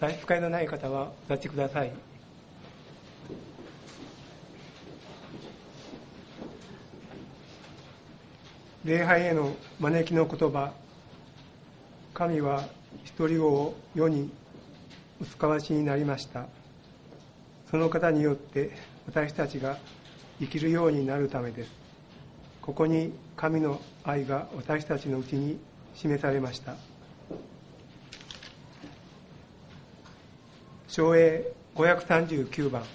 差し支えのない方はお立ちください。礼拝への招きの言葉、神は一人子を世にお使わしになりました。その方によって私たちが生きるようになるためです。ここに神の愛が私たちのうちに示されました。唱詠539番。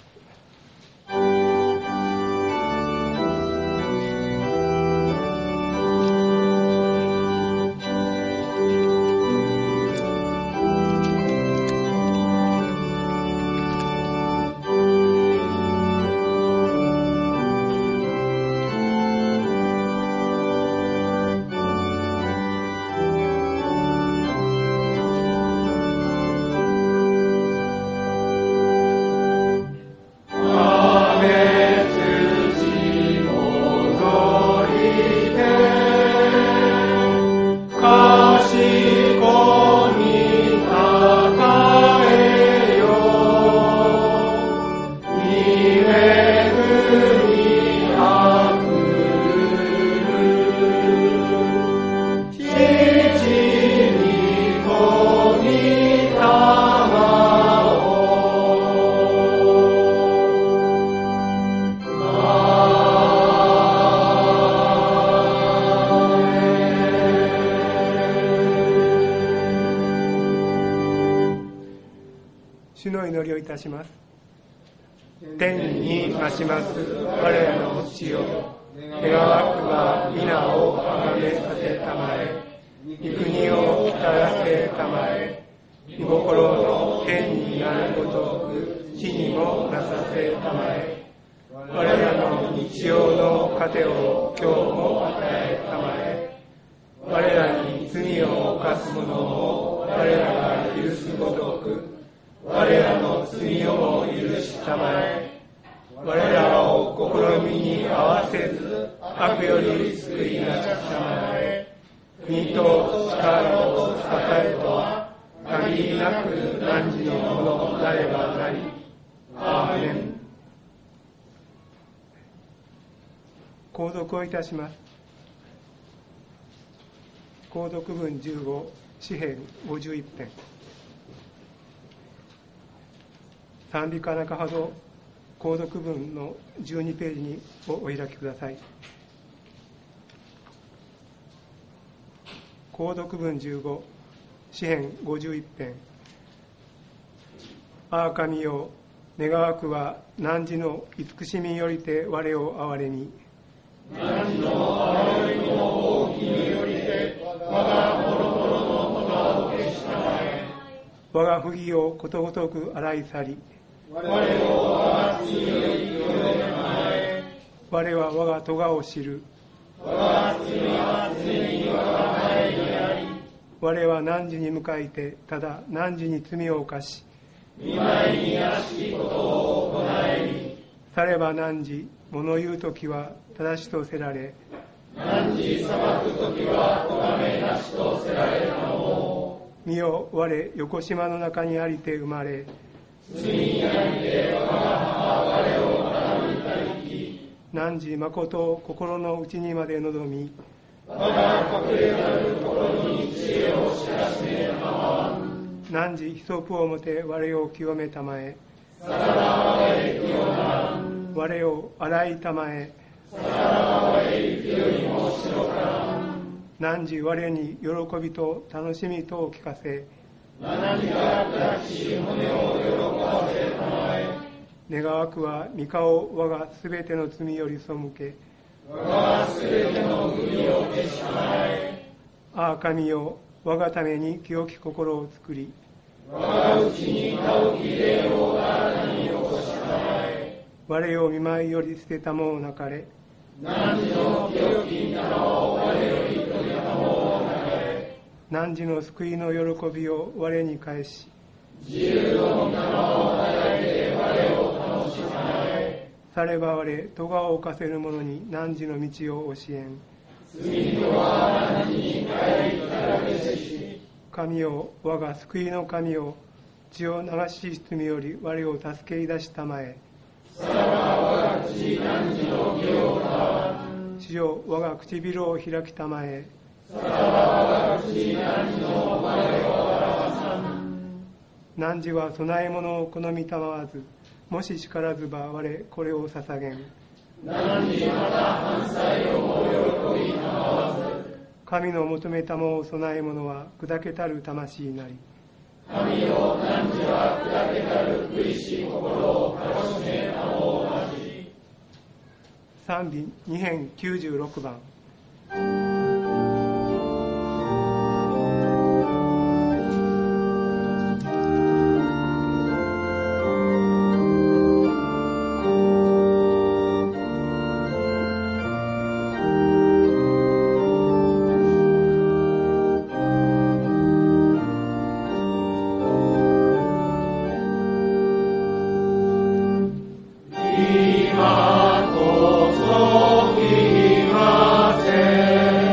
主の祈りをいたします。天に増します我らの父よ、願わくは皆をあがめさせたまえ、御国を来らせたまえ、御心の天になるごとく地にもなさせたまえ、我らの日曜の糧を今日も与えたまえ、我らに罪を犯す者を我らが許すごとく我らの罪をも許したまえ、我らを試みに合わせず悪より救い出したまえ、国と力と栄えとは限りなく汝のものなればなり。アーメン。購読をいたします。購読文15、詩編51編。賛美歌中ほど購読文の12ページにお開きください。購読文15、詩編51編。ああ神よ、願わくは汝の慈しみよりて我を憐れみ。 汝の憐れみの大きによりて我がボロボロのものを消したまえ。 我が不義をことごとく洗い去り。 我を我が罪より清めたまえ。 我は我が咎を知る。 我が罪は常に我が前にあり。 我は汝に向かいてただ汝に罪を犯し、 御前に悪しきことを行い、 されば汝物言うときは正しとせられ、 汝裁くときは咎めなしとせられたのを。 見よ、我横島の中にありて生まれ、 罪にありて我が母我を学びたりき。 汝誠を心の内にまで望み、 我が隠れなるところに知恵を知らしめたまわ。 汝ヒソプをもて我を清めたまえ。 さらば我へ清な。 我を洗いたまえ。 さらば我へ雪よりも白から汝我に喜びと楽しみとを聞かせ。 何が砕きし骨を喜ばせたまえ。 願わくは御顔を我がすべての罪より背け、 我がすべての罪を消したまえ。 ああ神よ、我がために清き心を作り、 我がうちに清き霊を新たに起こしたまえ。 我を見舞いより捨てたもをなかれ。 汝の清き御霊を我より取りたもをなかれ。 汝の救いの喜びを我に返し、 自由の御霊を与えて我を楽しまえ。 されば我、咎を犯せる者に汝の道を教えん。 罪とは汝に帰りただけし。 神よ、我が救いの神よ、 血を流し罪より我を助け出したまえ。 さらば我が口汝の義を歌わん。 主よ我が唇を開きたまえ。 さらば我が口汝の我を表さん。 汝は供え物を好みたまわず、もし力ずば我これを捧げん。 汝また犯罪をも喜びたまわず、 神の求めたもを供え物は砕けたる魂なり。 神よ汝は砕けたる苦しい心をかしめたも同じ。 賛美2編96番。 今こそ来ませ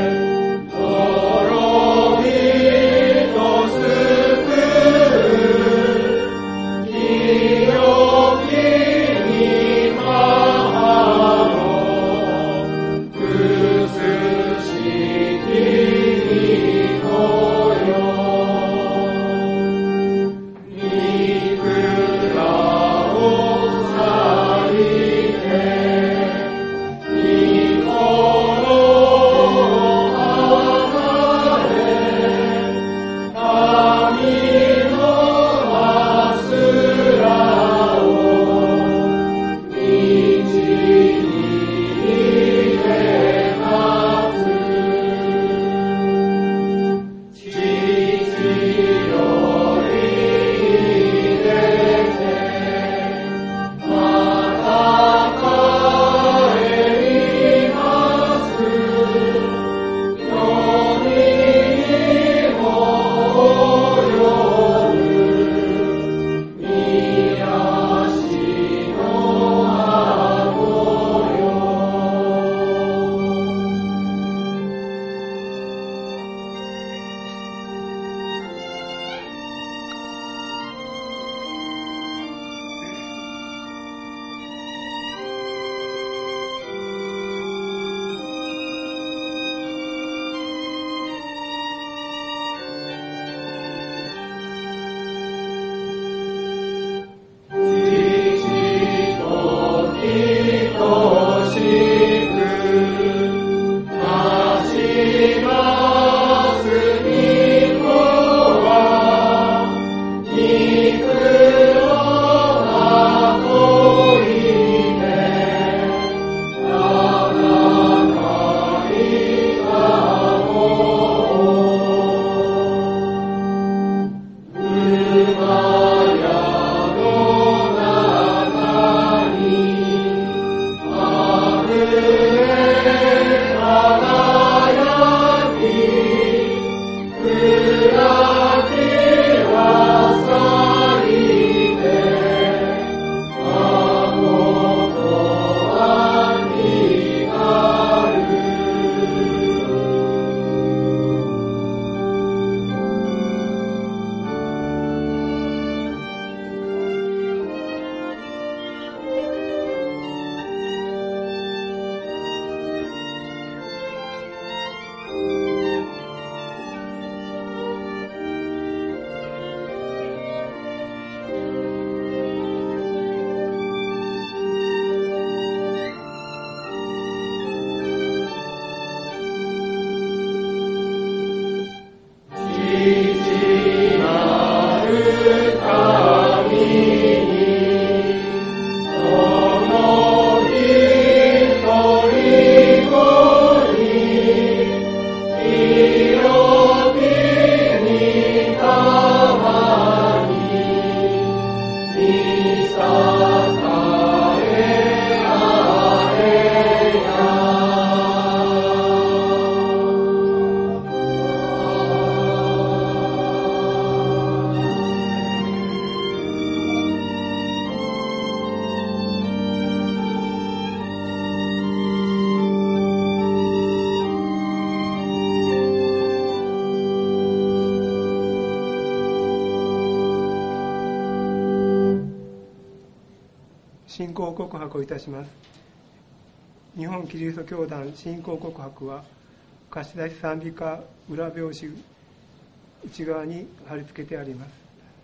信仰告白をいたします。日本キリスト教団信仰告白は貸し出し賛美歌裏表紙内側に貼り付けてあります。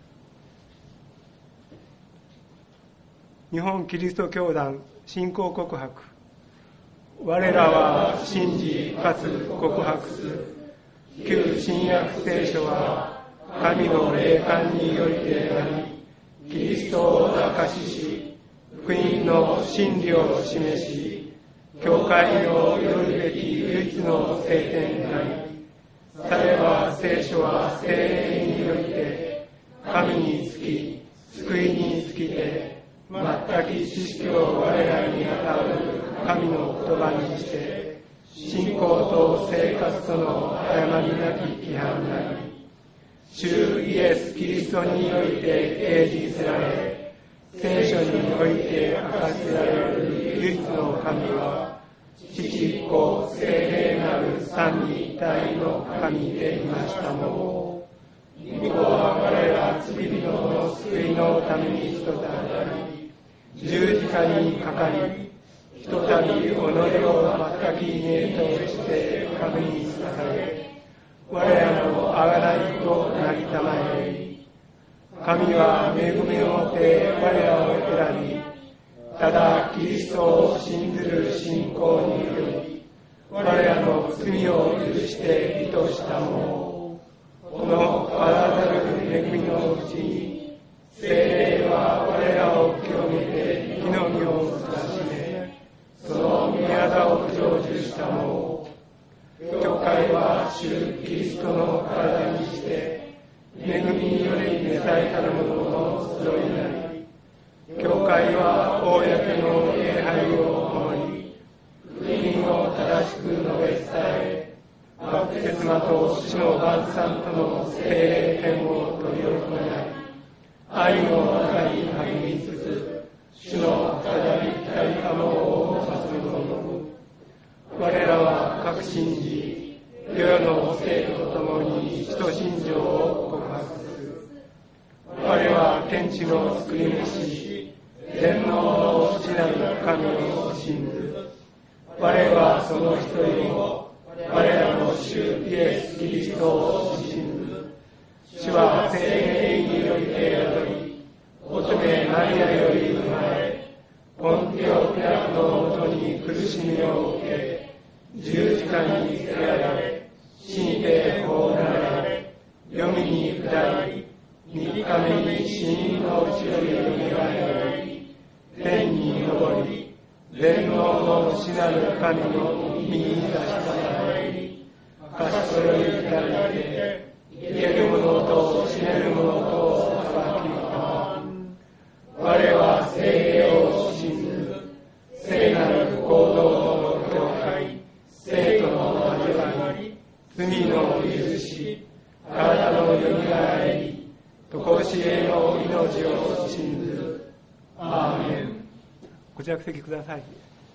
日本キリスト教団信仰告白。我らは信じかつ告白する。旧新約聖書は神の霊感によりてあり、キリストを証しし、福音の真理を示し、教会のよるべき唯一の聖典であり、されば聖書は聖霊によりて神につき救いにつきて全き知識を我らに与える神の言葉にして信仰と生活との誤りなき規範なり、主イエス・キリストにおいて掲示せられ、聖書において明かせられる唯一の神は父子聖霊なる三位一体の神でいましたもの。御子は我ら罪人の救いのために人となり、十字架にかかり、ひとたび己を全き贄として神に捧げ、我らの贖いとなりたまえ。神は恵みをもって我らを選び、ただキリストを信ずる信仰により我らの罪を許して義としたもの。このあらざる恵みのうちに聖霊は我らを清めて義の実をつかしめ、その御業を成就したもの。教会は主キリストの体にして恵みにより召されたる者の集いなり、教会は公の礼拝を守り、福音を正しく述べ伝え、バプテスマと主の晩餐との聖霊典を執り行い、愛の中に励みつつ、主の再び光り様を授け込む。我らは確信じ、世の生徒と共に使徒信条を告白する。我は天地の作り主、全能の父なる神を信ず。我はその一人を、我らの主イエス・キリストを信ず。主は聖霊によりて宿り、乙女マリアより生まれ、ポンテオピラトのもとに苦しみを受け、十字架につけられ、死にて葬られ、黄泉に下り、3日目に死人のうちよりよみがえり、天に昇り、全能の主なる神の右に出したまえ、賢より左で、生ける者と死ねる者と裁きた。我は聖霊を信ず、聖なる行動の教会、聖徒の交わり、罪の許し、体のよみがえり、常しえの命を信ず。アーメン。ご着席ください。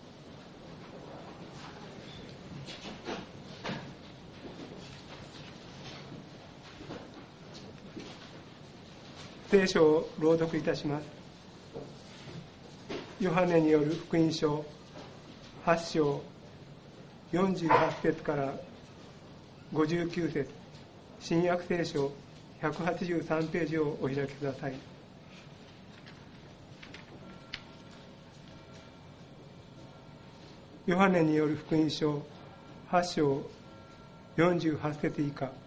聖書を朗読いたします。ヨハネによる福音書8章48節から59節、新約聖書183ページをお開きください。ヨハネによる福音書8章48節以下。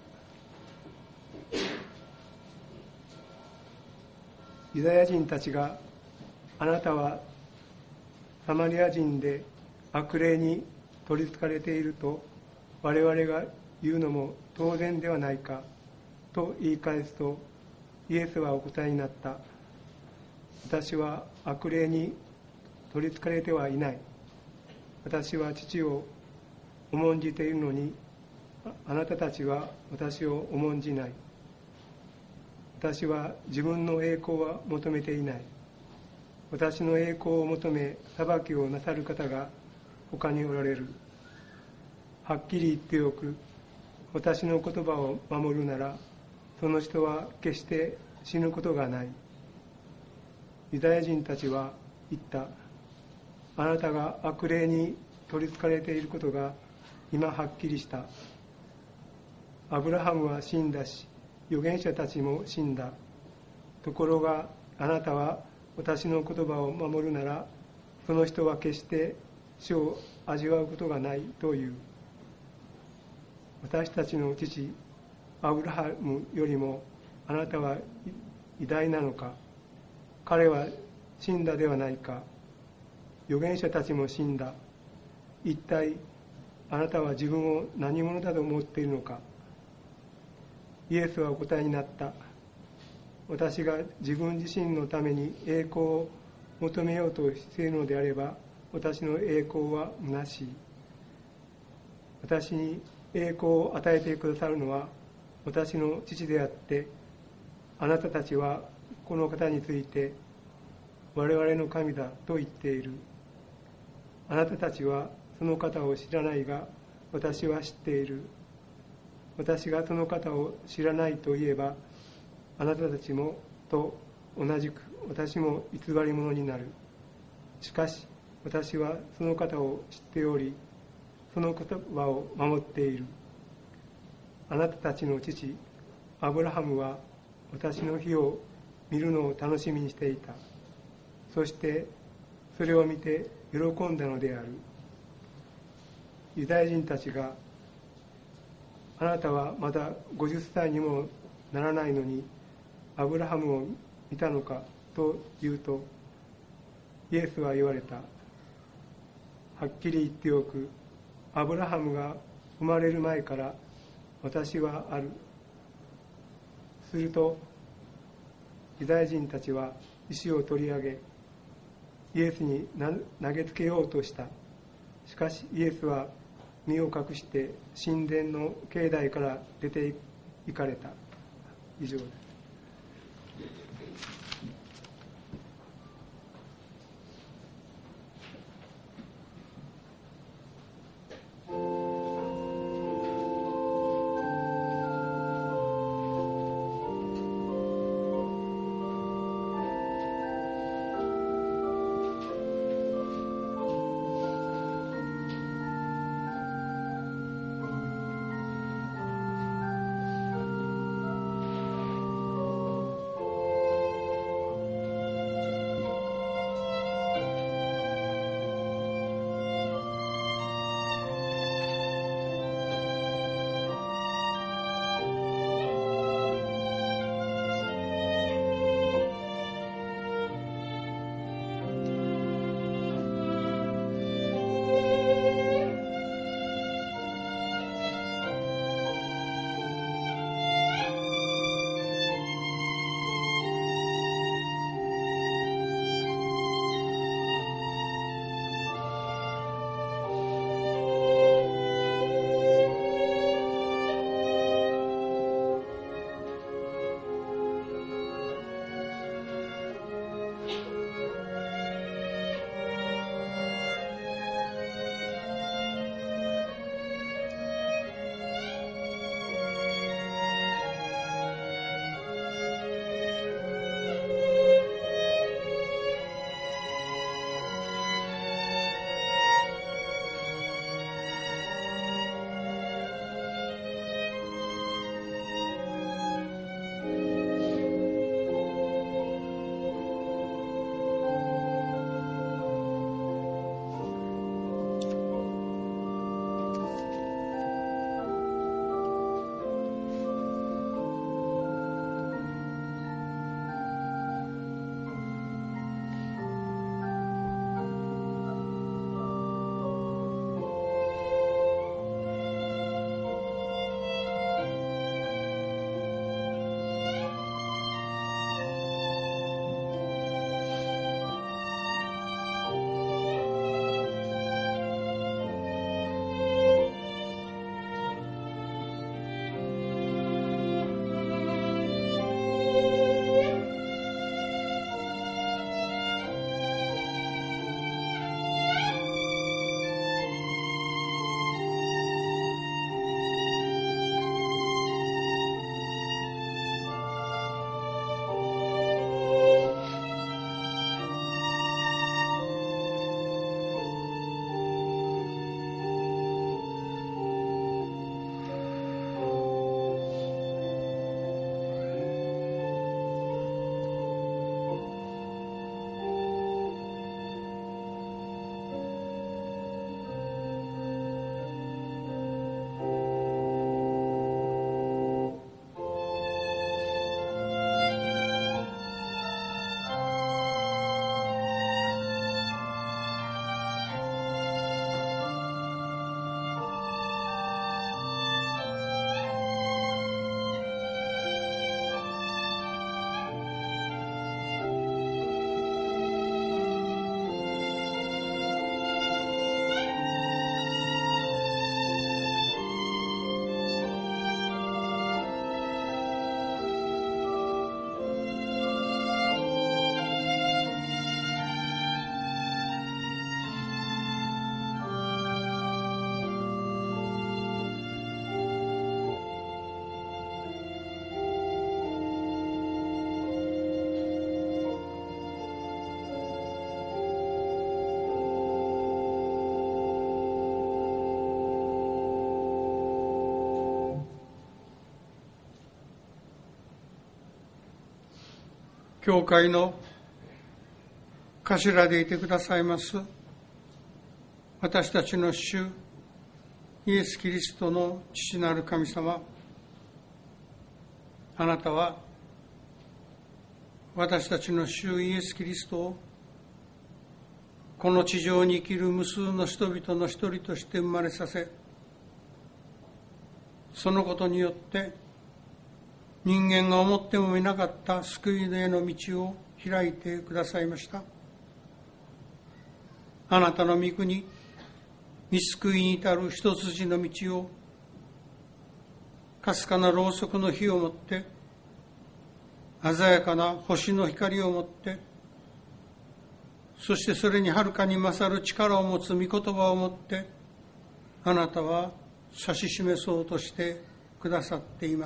ユダヤ人たちが、あなたはサマリア人で悪霊に取りつかれていると我々が言うのも当然ではないかと言い返すと、イエスはお答えになった。私は悪霊に取りつかれてはいない。私は父を重んじているのに、あなたたちは私を重んじない。私は自分の栄光は求めていない。私の栄光を求め裁きをなさる方が他におられる。はっきり言っておく。私の言葉を守るなら、その人は決して死ぬことがない。ユダヤ人たちは言った。あなたが悪霊に取りつかれていることが今はっきりした。アブラハムは死んだし、預言者たちも死んだ。ところがあなたは私の言葉を守るなら、その人は決して死を味わうことがないという。私たちの父アブラハムよりもあなたは偉大なのか。彼は死んだではないか。預言者たちも死んだ。一体あなたは自分を何者だと思っているのか。イエスはお答えになった。私が自分自身のために栄光を求めようとしているのであれば、私の栄光は虚しい。私に栄光を与えてくださるのは私の父であって、あなたたちはこの方について我々の神だと言っている。あなたたちはその方を知らないが、私は知っている。私がその方を知らないといえば、あなたたちもと同じく私も偽り者になる。しかし私はその方を知っており、その言葉を守っている。あなたたちの父アブラハムは私の日を見るのを楽しみにしていた。そしてそれを見て喜んだのである。ユダヤ人たちが、あなたはまだ50歳にもならないのにアブラハムを見たのかと言うと、イエスは言われた。はっきり言っておく。アブラハムが生まれる前から私はある。するとユダヤ人たちは石を取り上げイエスに投げつけようとした。しかしイエスは身を隠して神殿の境内から出て行かれた。以上です。 教会の頭でいてくださいます私たちの主イエス・キリストの父なる神様、あなたは私たちの主イエス・キリストをこの地上に生きる無数の人々の一人として生まれさせ、そのことによって人間が思ってもみなかった救いへの道を開いてくださいました。あなたの御国、御救いに至る一筋の道をかすかなろうそくの火をもって、鮮やかな星の光をもって、そしてそれにはるかに勝る力を持つ御言葉をもって、あなたは指し示そうとしてくださっています。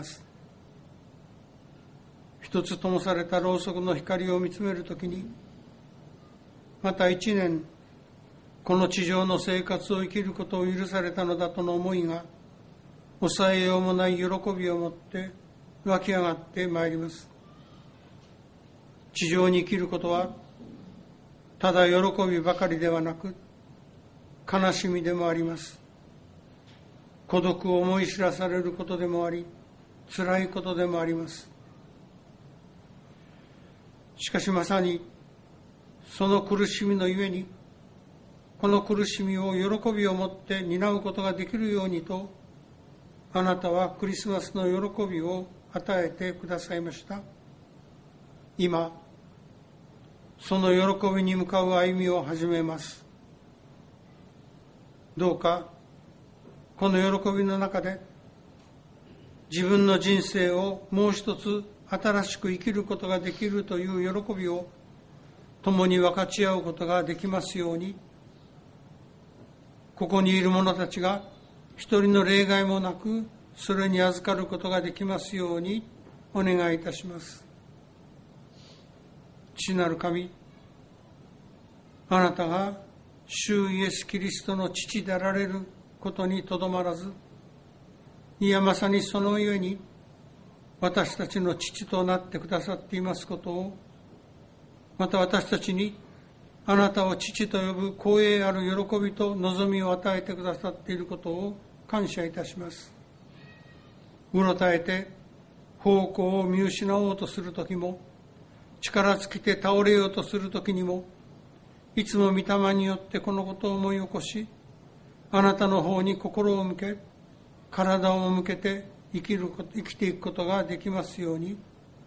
一つ灯されたろうそくの光を見つめるときに、また一年この地上の生活を生きることを許されたのだとの思いが抑えようもない喜びをもって湧き上がってまいります。地上に生きることはただ喜びばかりではなく悲しみでもあります。孤独を思い知らされることでもあり、辛いことでもあります。しかしまさにその苦しみのゆえに、この苦しみを喜びをもって担うことができるようにと、あなたはクリスマスの喜びを与えてくださいました。今、その喜びに向かう歩みを始めます。どうか、この喜びの中で、自分の人生をもう一つ新しく生きることができるという喜びを共に分かち合うことができますように、ここにいる者たちが一人の例外もなくそれに預かることができますようにお願いいたします。父なる神、あなたが主イエス・キリストの父であられることにとどまらず、いやまさにそのゆえに私たちの父となってくださっていますことを、また私たちにあなたを父と呼ぶ光栄ある喜びと望みを与えてくださっていることを感謝いたします。うろたえて方向を見失おうとするときも、力尽きて倒れようとするときにも、いつも御霊によってこのことを思い起こし、あなたの方に心を向け、体を向けて生きていくことができますように、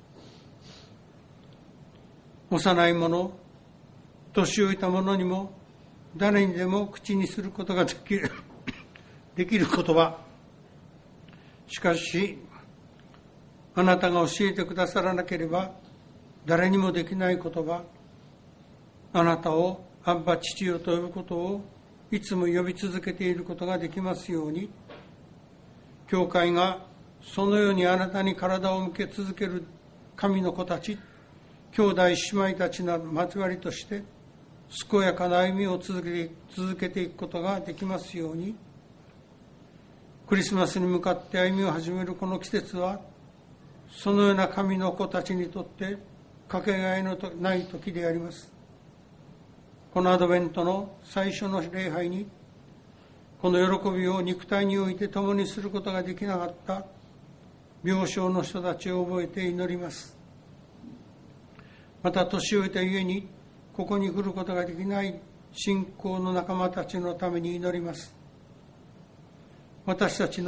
幼い者、年老いた者にも誰にでも口にすることができる言葉、しかしあなたが教えてくださらなければ誰にもできない言葉、あなたをアッバ父よと呼ぶことをいつも呼び続けていることができますように、教会がそのようにあなたに体を向け続ける神の子たち、兄弟姉妹たちの交わりとして健やかな歩みを続けていくことができますように、クリスマスに向かって歩みを始めるこの季節は、そのような神の子たちにとってかけがえのない時であります。このアドベントの最初の礼拝に、この喜びを肉体において共にすることができなかった病床の人たちを覚えて祈ります。また年老いたゆえにここに来ることができない信仰の仲間たちのために祈ります。私たち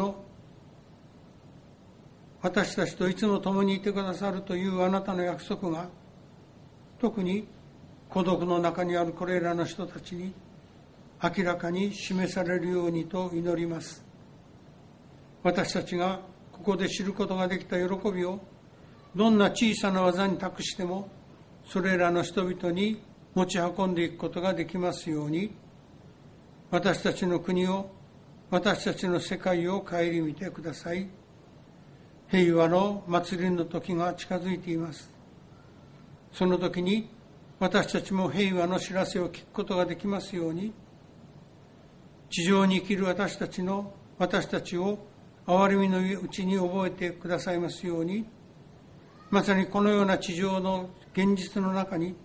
といつも共にいてくださるというあなたの約束が、特に孤独の中にあるこれらの人たちに明らかに示されるようにと祈ります。私たちがここで知ることができた喜びを、どんな小さな技に託してもそれらの人々に持ち運んでいくことができますように、私たちの国を、私たちの世界を顧みてください。平和の祭りの時が近づいています。その時に私たちも平和の知らせを聞くことができますように、地上に生きる私たちを憐れみのうちに覚えてくださいますように、 まさにこのような地上の現実の中に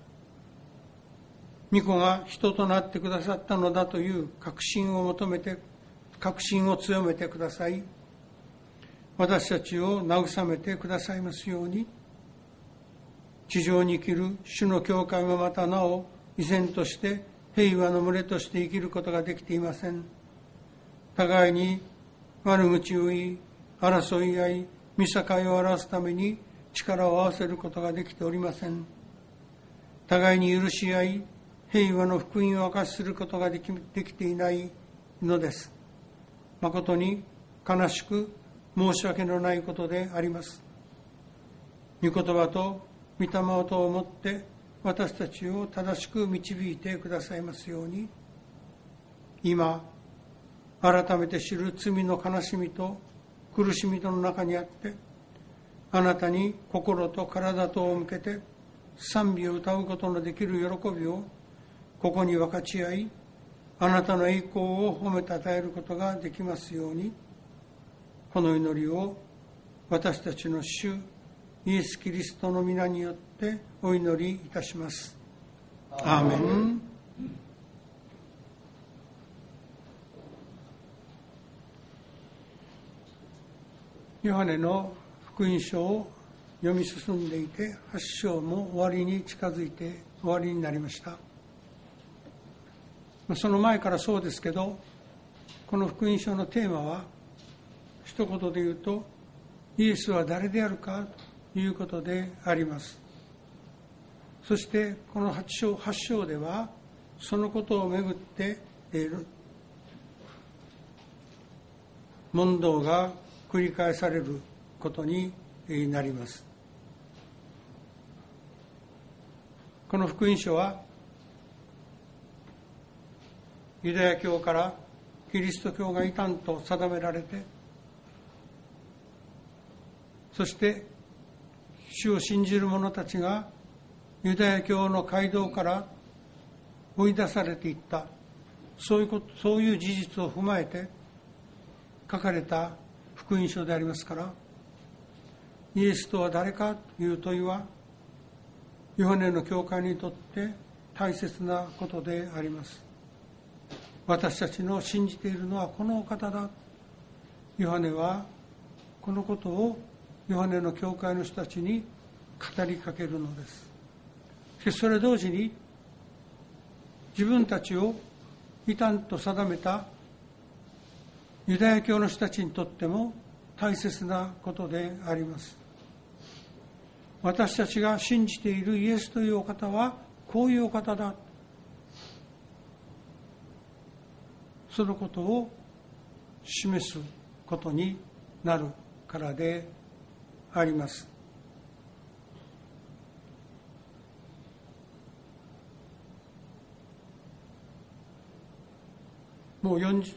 御子が人となってくださったのだという確信を強めてください、私たちを慰めてくださいますように、地上に生きる主の教会もまたなお依然として平和の群れとして生きることができていません。互いに悪口を言い、争い合い、見境を表すために力を合わせることができておりません。互いに許し合い、平和の福音を明かしすることができていないのです。誠に悲しく申し訳のないことであります。御言葉と御霊とをもって私たちを正しく導いてくださいますように、今改めて知る罪の悲しみと苦しみとの中にあって、あなたに心と体とを向けて賛美を歌うことのできる喜びをここに分かち合い、あなたの栄光を褒めたたえることができますように、この祈りを私たちの主イエス・キリストの皆によってお祈りいたします。アーメン。ヨハネの福音書を読み進んでいて、8章も終わりに近づいて終わりになりました。その前からそうですけど、この福音書のテーマは一言で言うと、イエスは誰であるかということであります。そしてこの8章ではそのことをめぐって問答が繰り返されることになります。この福音書はユダヤ教からキリスト教が異端と定められて、そして主を信じる者たちがユダヤ教の街道から追い出されていった、そういう事実を踏まえて書かれた福音書でありますから、イエスとは誰かという問いはヨハネの教会にとって大切なことであります。私たちの信じているのはこのお方だ。ヨハネはこのことをヨハネの教会の人たちに語りかけるのです。しかしそれ同時に自分たちを異端と定めたユダヤ教の人たちにとっても大切なことであります。私たちが信じているイエスというお方はこういうお方だ、そのことを示すことになるからであります。もう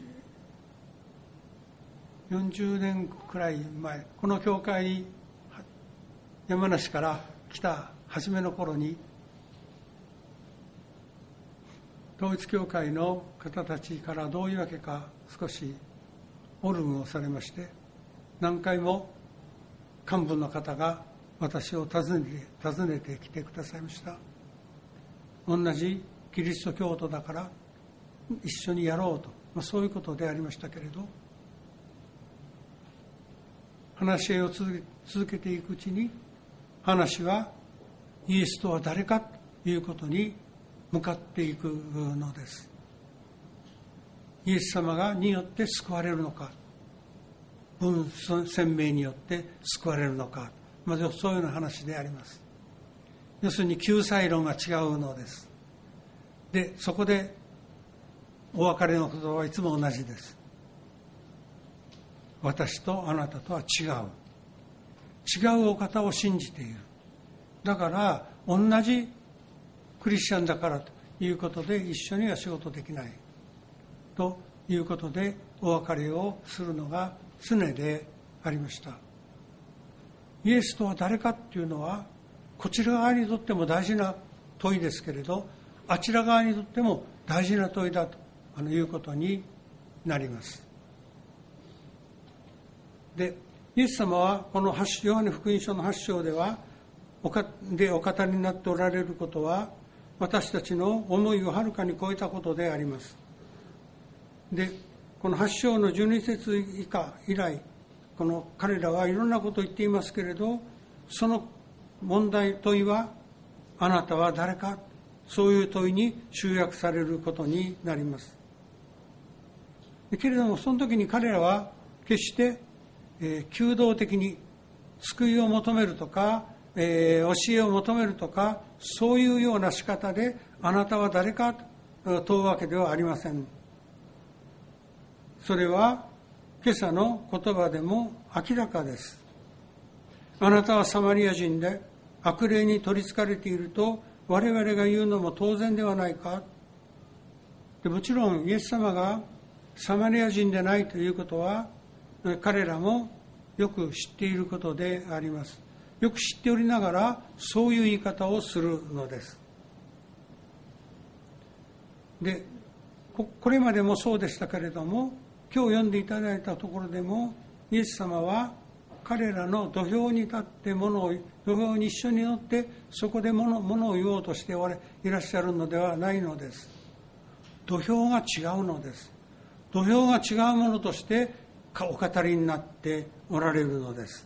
40年くらい前、この教会に山梨から来た初めの頃に、統一教会の方たちからどういうわけか少しオルグをされまして、何回も幹部の方が私を訪ねてきてくださいました。同じキリスト教徒だから一緒にやろうと、そういうことでありましたけれど、話し合いを続けていくうちに、話はイエスとは誰かということに向かっていくのです。イエス様によって救われるのか、文鮮明によって救われるのか、まずそういうような話であります。要するに救済論が違うのです。で、そこでお別れの言葉はいつも同じです。私とあなたとは違うお方を信じている。だから同じクリスチャンだからということで一緒には仕事できないということでお別れをするのが常でありました。イエスとは誰かっていうのはこちら側にとっても大事な問いですけれど、あちら側にとっても大事な問いだということになります。で、 イエス様はこのヨハネ福音書の8章ではお語りになっておられることは、私たちの思いをはるかに超えたことであります。で、この8章の12節以来、この彼らはいろんなことを言っていますけれど、その問いは、あなたは誰か、そういう問いに集約されることになります。けれども、その時に彼らは決して、求道的に救いを求めるとか、教えを求めるとか、そういうような仕方であなたは誰かと問うわけではありません。それは今朝の言葉でも明らかです。あなたはサマリア人で悪霊に取りつかれていると我々が言うのも当然ではないか。でもちろんイエス様がサマリア人でないということは彼らもよく知っていることであります。よく知っておりながらそういう言い方をするのです。で、これまでもそうでしたけれども、今日読んでいただいたところでもイエス様は彼らの土俵に立って土俵に一緒に乗ってそこで物を言おうとしていらっしゃるのではないのです。土俵が違うのです。土俵が違うものとしてお語りになっておられるのです。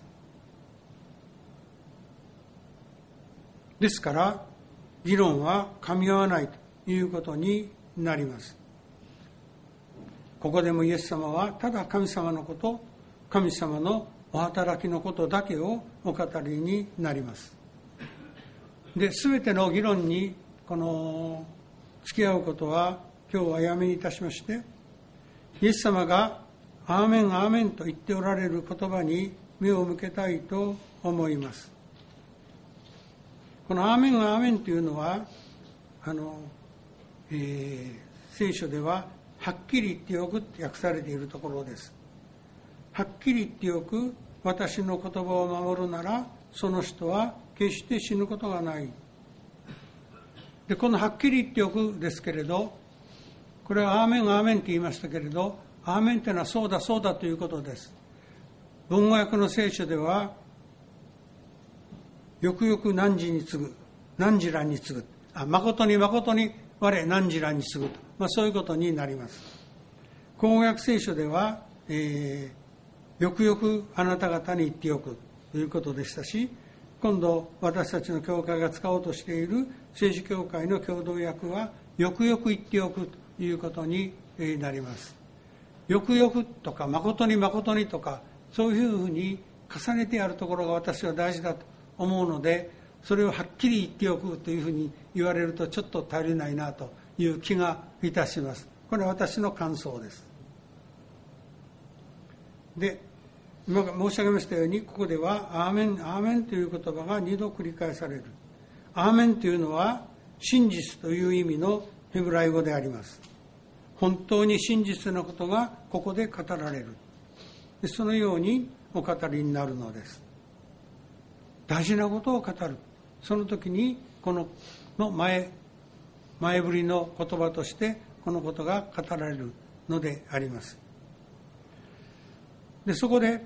ですから議論は噛み合わないということになります。ここでもイエス様はただ神様のこと、神様のお働きのことだけをお語りになります。で、全ての議論に付き合うことは今日はやめにいたしまして、イエス様がアーメンアーメンと言っておられる言葉に目を向けたいと思います。このアーメンアーメンというのは聖書でははっきり言っておくと訳されているところです。はっきり言っておく、私の言葉を守るならその人は決して死ぬことがない。で、このはっきり言っておくですけれど、これはアーメンアーメンと言いましたけれど、アーメンというのはそうだそうだということです。文語訳の聖書ではよくよく何時に継ぐ、何時らに継ぐ、誠に誠に我何時らに継ぐと、そういうことになります。口語訳聖書では、よくよくあなた方に言っておくということでしたし、今度私たちの教会が使おうとしている聖書教会の共同訳はよくよく言っておくということになります。よくよくとか誠に誠にとか、そういうふうに重ねてやるところが私は大事だと思うので、それをはっきり言っておくというふうに言われるとちょっと足りないなという気がいたします。これは私の感想です。で、今申し上げましたように、ここではアーメンアーメンという言葉が2度繰り返される。アーメンというのは真実という意味のヘブライ語であります。本当に真実なことがここで語られる。で、そのようにお語りになるのです。大事なことを語る。その時にこの前振りの言葉としてこのことが語られるのであります。で、そこで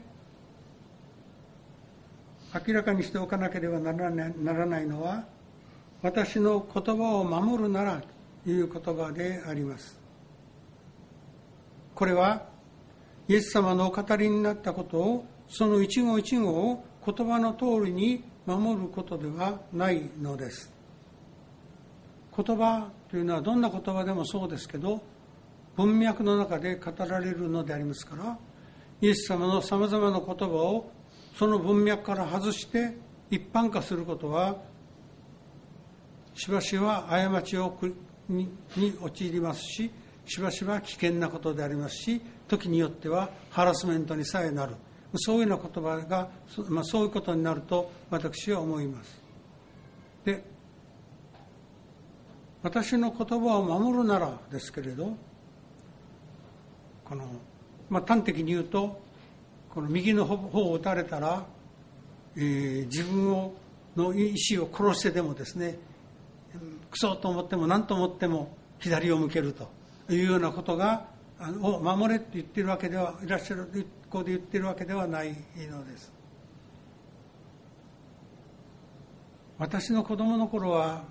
明らかにしておかなければならないのは、私の言葉を守るならという言葉であります。これはイエス様のお語りになったことを、その一語一語を言葉の通りに守ることではないのです。言葉というのはどんな言葉でもそうですけど、文脈の中で語られるのでありますから、イエス様のさまざまな言葉をその文脈から外して一般化することは、しばしば過ちに陥りますし、しばしば危険なことでありますし、時によってはハラスメントにさえなる、そういうような言葉が、そういうことになると私は思います。で、私の言葉を守るならですけれど、端的に言うと、この右の方を撃たれたら、自分の意思を殺してでもですね、クソと思っても何と思っても左を向けるというようなことがを守れって言ってるわけでは、いらっしゃるここで言ってるわけではないのです。私の子供の頃は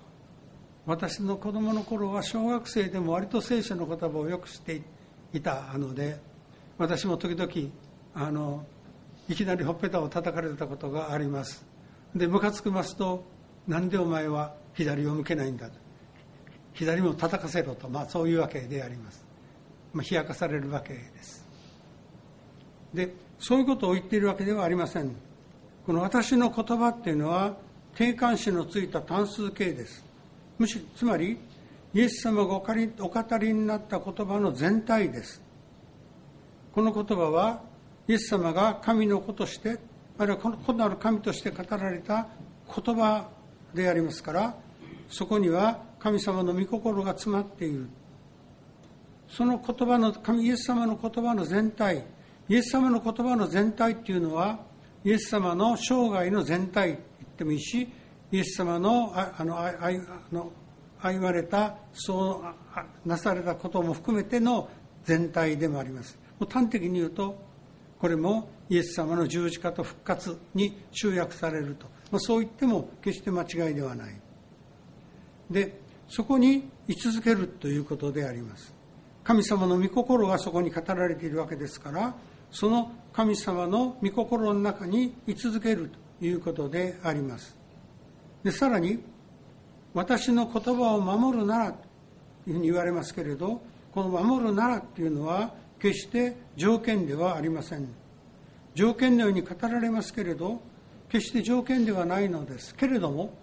小学生でも割と聖書の言葉をよく知っていたので、私も時々いきなりほっぺたを叩かれたことがあります。で、ムカつきますと、なんでお前は左を向けないんだと、左も叩かせろと、そういうわけであります。冷やかされるわけです。で、そういうことを言っているわけではありません。この私の言葉っていうのは定冠詞のついた単数形です。つまりイエス様がお語りになった言葉の全体です。この言葉はイエス様が神の子として、あるいは子なる神として語られた言葉でありますから、そこには神様の御心が詰まっている。その言葉のイエス様の言葉の全体、イエス様の言葉の全体っていうのはイエス様の生涯の全体と言ってもいいし、イエス様の歩まれた、そうなされたことも含めての全体でもあります。端的に言うと、これもイエス様の十字架と復活に集約されると、そう言っても決して間違いではない。で、そこに居続けるということであります。神様の御心がそこに語られているわけですから、その神様の御心の中に居続けるということであります。で、さらに私の言葉を守るならというふうに言われますけれど、この守るならというのは決して条件ではありません。条件のように語られますけれど、決して条件ではないのですけれども、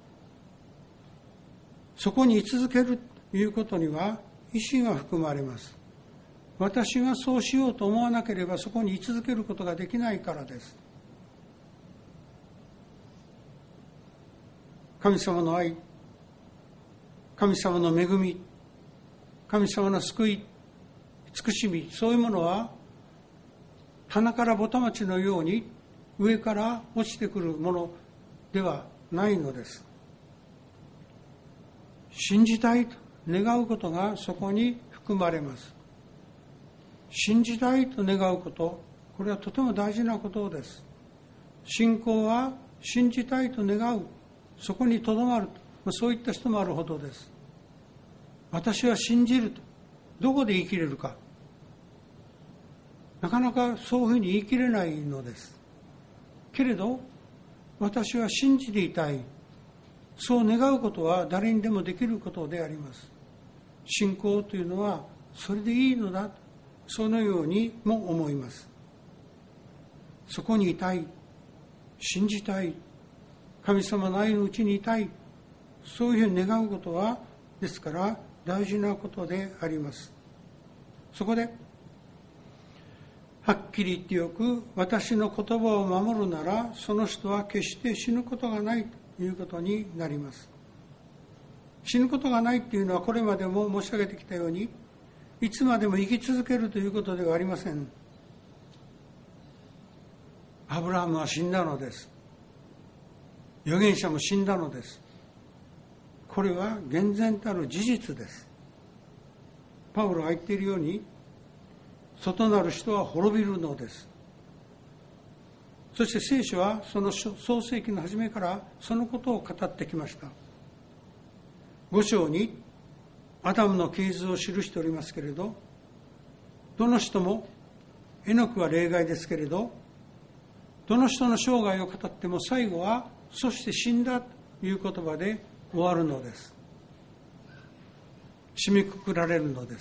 そこに居続けるということには意志が含まれます。私がそうしようと思わなければそこに居続けることができないからです。神様の愛、神様の恵み、神様の救い、慈しみ、そういうものは棚からぼた餅のように上から落ちてくるものではないのです。信じたいと願うことがそこに含まれます。信じたいと願うこと、これはとても大事なことです。信仰は信じたいと願う、そこにとどまると、そういった人もあるほどです。私は信じると、どこで言い切れるか、なかなかそういうふうに言い切れないのです。けれど私は信じていたい、そう願うことは誰にでもできることであります。信仰というのはそれでいいのだ、そのようにも思います。そこにいたい、信じたい、神様の愛のうちにいたい、そういうふうに願うことはですから大事なことであります。そこではっきり言ってよく、私の言葉を守るならその人は決して死ぬことがないということになります。死ぬことがないというのはこれまでも申し上げてきたように、いつまでも生き続けるということではありません。アブラハムは死んだのです。預言者も死んだのです。これは厳然たる事実です。パウロが言っているように、外なる人は滅びるのです。そして聖書はその創世記の初めからそのことを語ってきました。5章にアダムの系図を記しておりますけれど、どの人も、エノクは例外ですけれど、どの人の生涯を語っても最後はそして死んだという言葉で終わるのです。締めくくられるのです。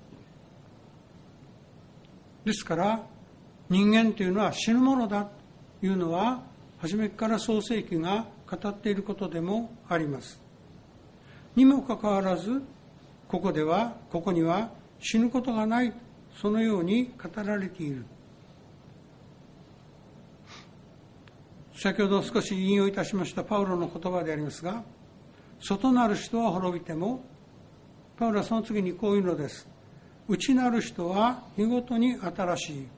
ですから人間というのは死ぬものだというのは初めから創世記が語っていることでもあります。にもかかわらずここには死ぬことがない、そのように語られている。先ほど少し引用いたしましたパウロの言葉でありますが、外なる人は滅びても、パウロはその次にこういうのです。内なる人は見事に新しい。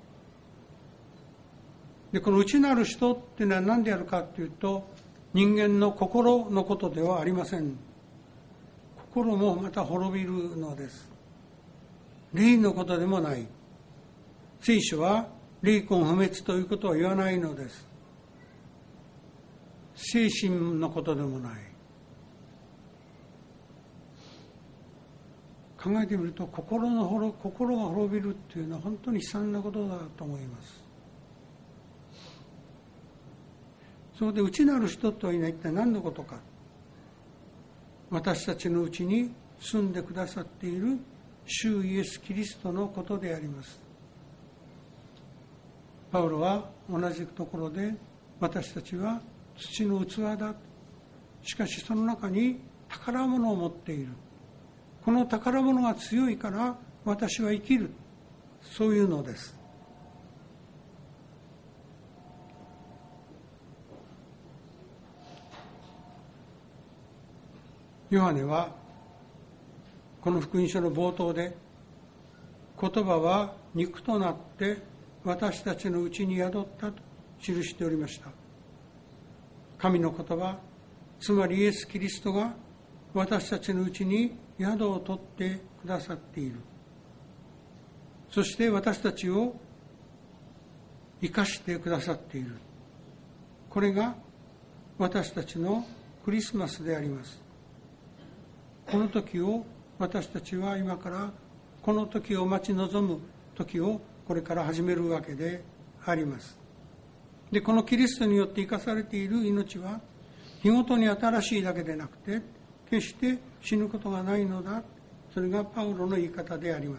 で、この内なる人っていうのは何であるかというと、人間の心のことではありません。心もまた滅びるのです。 霊のことでもない。聖書は霊魂不滅ということは言わないのです。精神のことでもない。考えてみると心が滅びるっていうのは本当に悲惨なことだと思います。それで内なる人とは一体何のことか。私たちのうちに住んでくださっている主イエス・キリストのことであります。パウロは同じところで、私たちは土の器だ。しかしその中に宝物を持っている。この宝物が強いから私は生きる。そういうのです。ヨハネはこの福音書の冒頭で、言葉は肉となって私たちのうちに宿ったと記しておりました。神の言葉、つまりイエス・キリストが私たちのうちに宿を取ってくださっている。そして私たちを生かしてくださっている。これが私たちのクリスマスであります。この時を私たちは今からこの時を待ち望む時をこれから始めるわけであります。で、このキリストによって生かされている命は日ごとに新しいだけでなくて決して死ぬことがないのだ。それがパウロの言い方であります。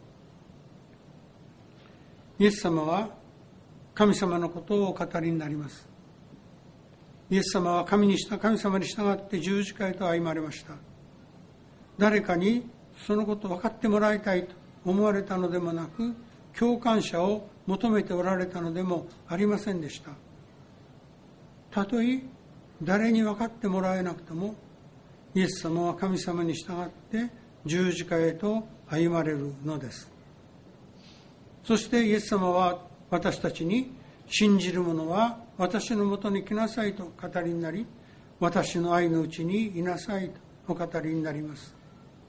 イエス様は神様のことをお語りになります。イエス様は神様に従って十字架へと歩まれました。誰かにそのことを分かってもらいたいと思われたのでもなく、共感者を求めておられたのでもありませんでした。たとえ誰に分かってもらえなくても、イエス様は神様に従って十字架へと歩まれるのです。そしてイエス様は私たちに、信じる者は私のもとに来なさいと語りになり、私の愛のうちにいなさいとお語りになります。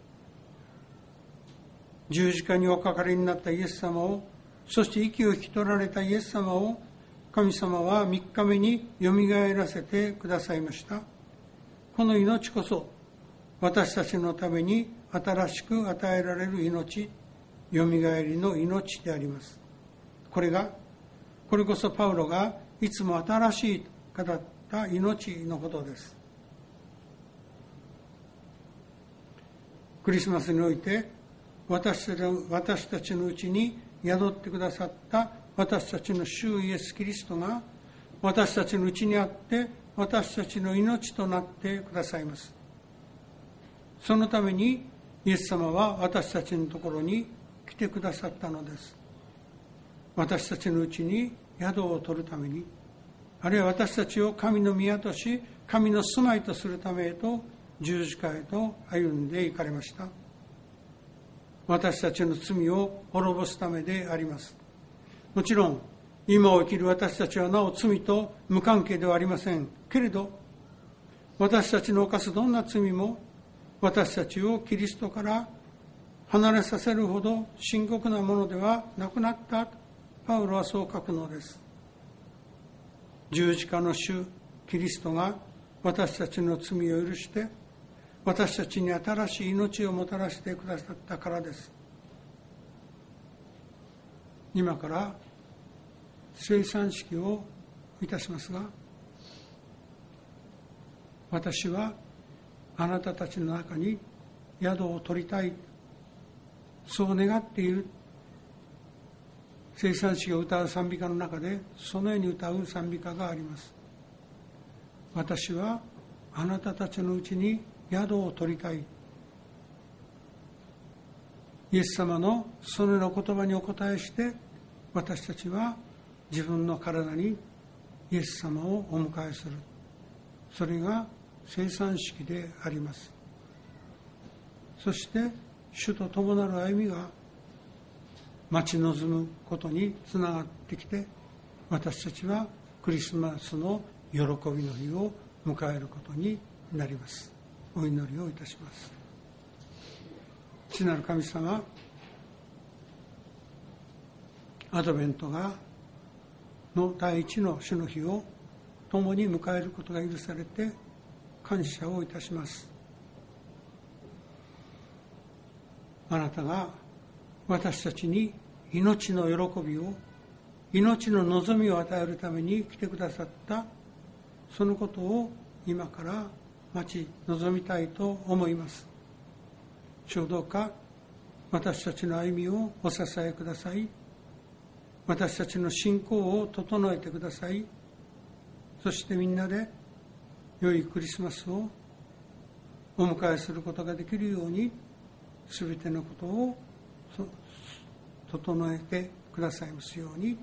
十字架におかかりになったイエス様を、そして息を引き取られたイエス様を、神様は3日目によみがえらせてくださいました。この命こそ私たちのために新しく与えられる命、よみがえりの命であります。これこそパウロがいつも新しいと語った命のことです。クリスマスにおいて私たちのうちに宿ってくださった私たちの主イエス・キリストが私たちのうちにあって私たちの命となってくださいます。そのためにイエス様は私たちのところに来てくださったのです。私たちのうちに宿を取るために、あるいは私たちを神の宮とし神の住まいとするためへと十字架へと歩んでいかれました。私たちの罪を滅ぼすためであります。もちろん今を生きる私たちはなお罪と無関係ではありませんけれど、私たちの犯すどんな罪も私たちをキリストから離れさせるほど深刻なものではなくなった。パウロはそう書くのです。十字架の主キリストが私たちの罪を許して私たちに新しい命をもたらしてくださったからです。今から聖餐式をいたしますが、私はあなたたちの中に宿を取りたい、そう願っている。聖餐式を歌う賛美歌の中でそのように歌う賛美歌があります。私はあなたたちのうちに宿を取りたい。イエス様のそのような言葉にお答えして、私たちは自分の体にイエス様をお迎えする。それが聖餐式であります。そして主と共なる歩みが待ち望むことにつながってきて、私たちはクリスマスの喜びの日を迎えることになります。お祈りをいたします。父なる神様、 アドベントの第一の主の日を共に迎えることが許されて感謝をいたします。あなたが私たちに命の喜びを、命の望みを与えるために来てくださったそのことを今から待ち望みたいと思います。主をどうか私たちの歩みをお支えください。私たちの信仰を整えてください。そしてみんなで良いクリスマスをお迎えすることができるように、すべてのことを整えてくださいますように、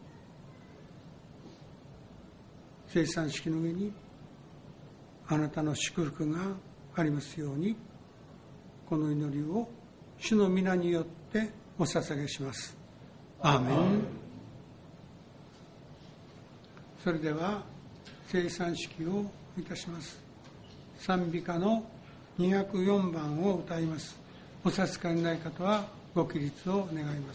聖餐式の上にあなたの祝福がありますように、この祈りを主の皆によってお捧げします。アーメン。それでは聖餐式をいたします。賛美歌の204番を歌います。お授かりない方はご起立を願います。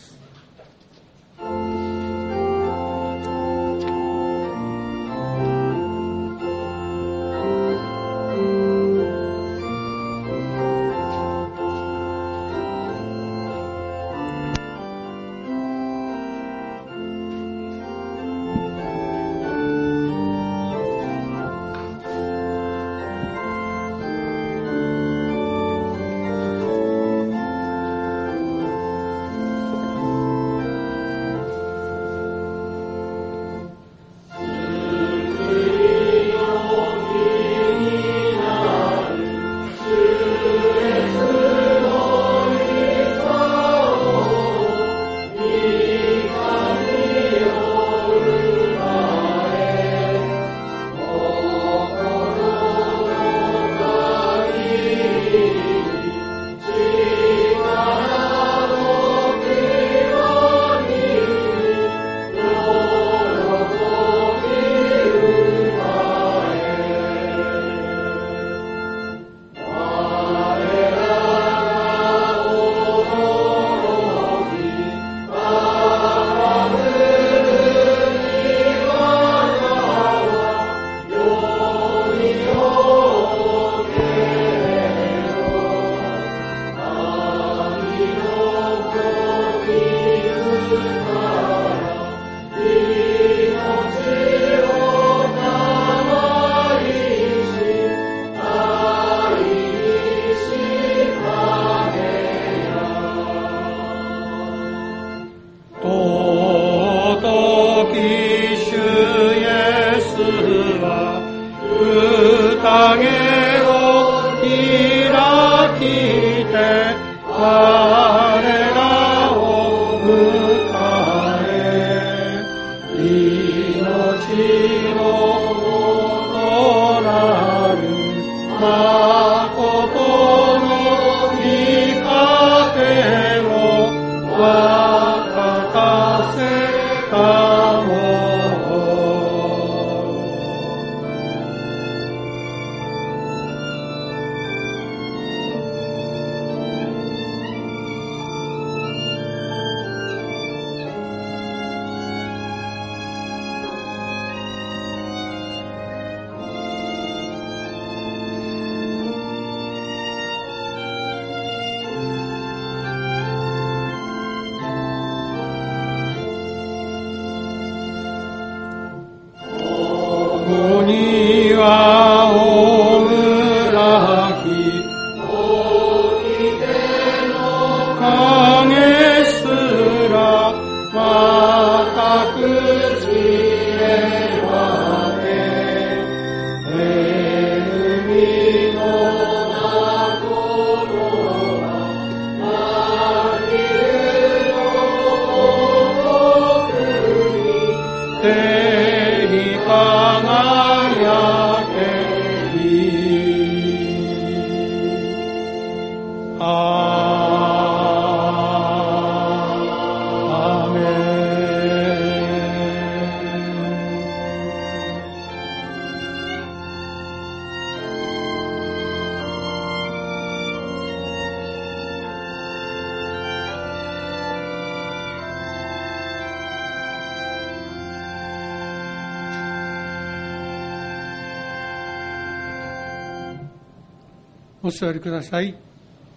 お座りください。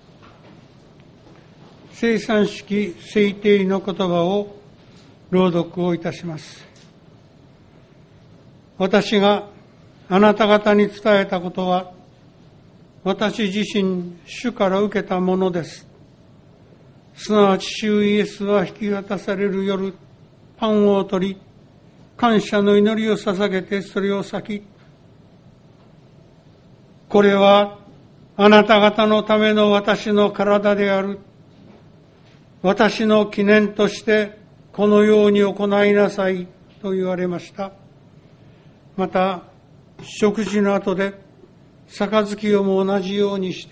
聖餐式聖定の言葉を朗読をいたします。私があなた方に伝えたことは、私自身主から受けたものです。すなわち主イエスは引き渡される夜、パンを取り、感謝の祈りを捧げてそれを裂き、これはあなた方のための私の体である。私の記念としてこのように行いなさいと言われました。また、食事の後で、杯をも同じようにして、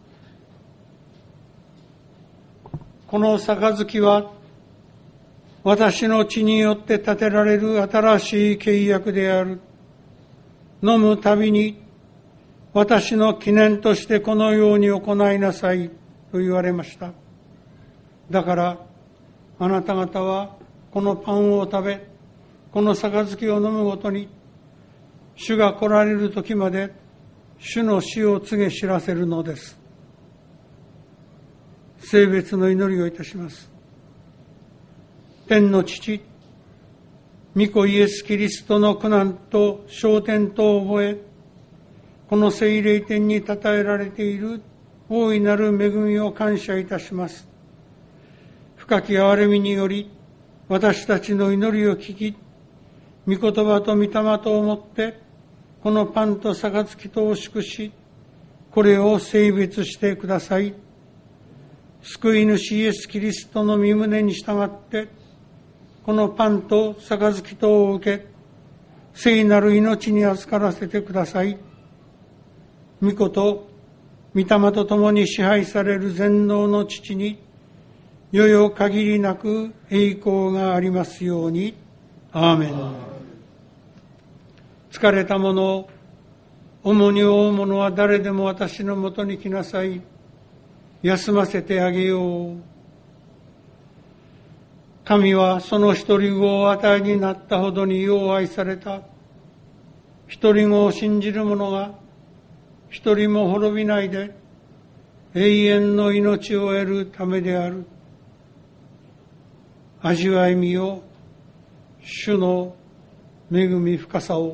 この杯は、私の血によって立てられる新しい契約である。飲むたびに、私の記念としてこのように行いなさいと言われました。だから、あなた方はこのパンを食べ、この杯を飲むごとに、主が来られる時まで、主の死を告げ知らせるのです。聖別の祈りをいたします。天の父、御子イエス・キリストの苦難と昇天とを覚え、この聖霊天に称えられている大いなる恵みを感謝いたします。深き憐れみにより、私たちの祈りを聞き、御言葉と御霊とをもって、このパンと杯とを祝し、これを聖別してください。救い主イエス・キリストの御胸に従って、このパンと杯とを受け、聖なる命に預からせてください。御子と御霊と共に支配される全能の父に、よよ限りなく栄光がありますように。アーメン。疲れた者、重荷を負う者は誰でも私のもとに来なさい。休ませてあげよう。神はその一人子をお与えになったほどによう愛された。一人子を信じる者が一人も滅びないで永遠の命を得るためである。味わいみよ、主の恵み深さを。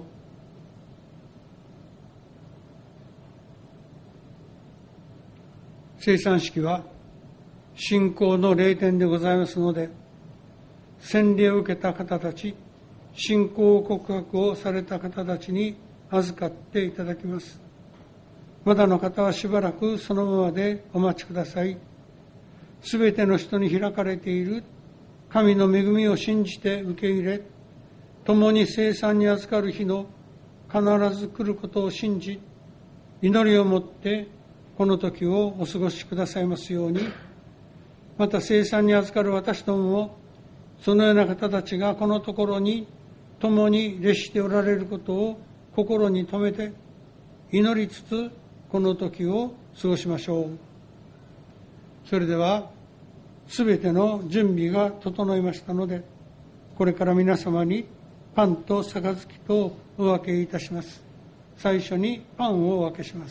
聖餐式は信仰の霊典でございますので、洗礼を受けた方たち、信仰告白をされた方たちに預かっていただきます。まだの方はしばらくそのままでお待ちください。すべての人に開かれている神の恵みを信じて受け入れ、共に聖餐に預かる日の必ず来ることを信じ、祈りをもってこの時をお過ごしくださいますように。また聖餐に預かる私どもも、そのような方たちがこのところに共に列しておられることを心に留めて祈りつつ、この時を過ごしましょう。それではすべての準備が整いましたので、これから皆様にパンと杯とをお分けいたします。最初にパンをお分けします。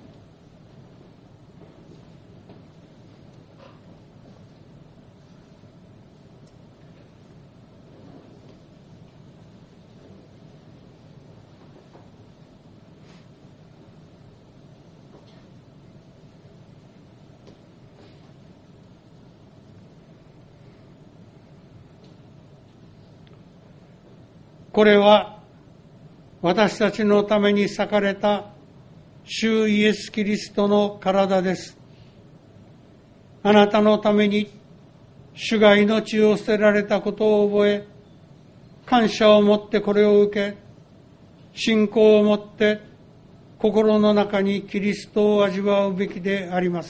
これは私たちのために裂かれた主イエス・キリストの体です。あなたのために主が命を捨てられたことを覚え、感謝を持ってこれを受け、信仰を持って心の中にキリストを味わうべきであります。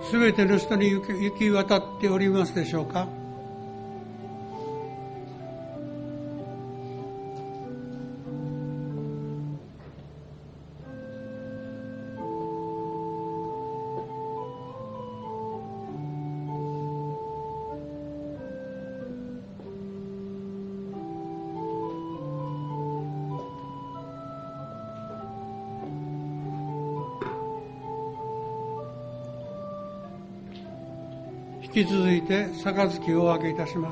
すべての人に行き渡っておりますでしょうか。引き続いて杯をお上げいたします。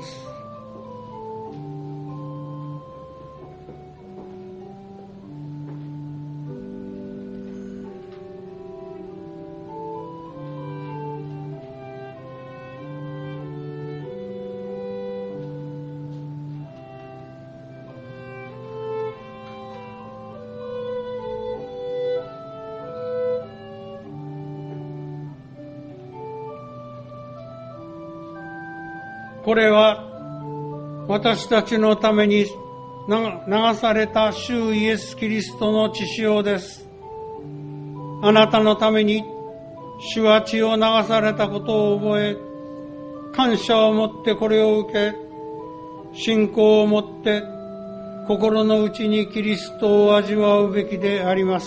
これは私たちのために流された主イエス・キリストの血潮です。あなたのために主は血を流されたことを覚え、感謝を持ってこれを受け、信仰を持って心の内にキリストを味わうべきであります。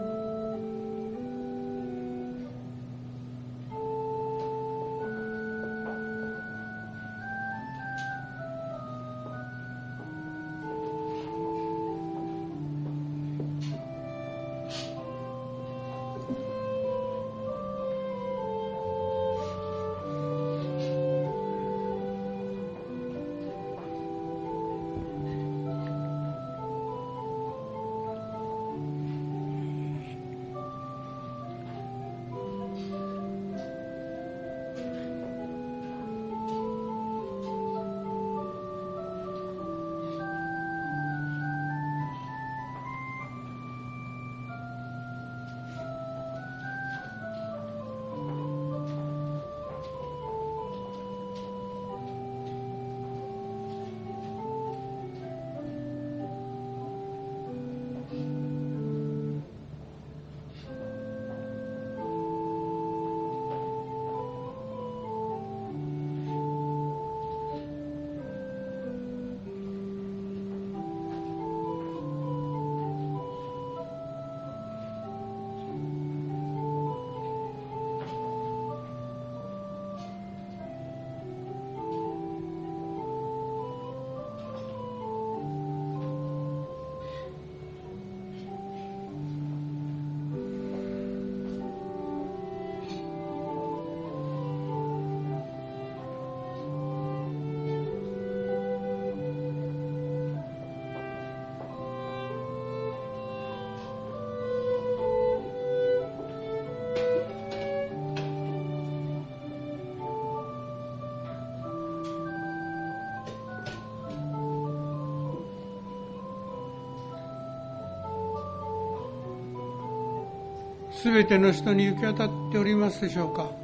すべての人に行き渡っておりますでしょうか。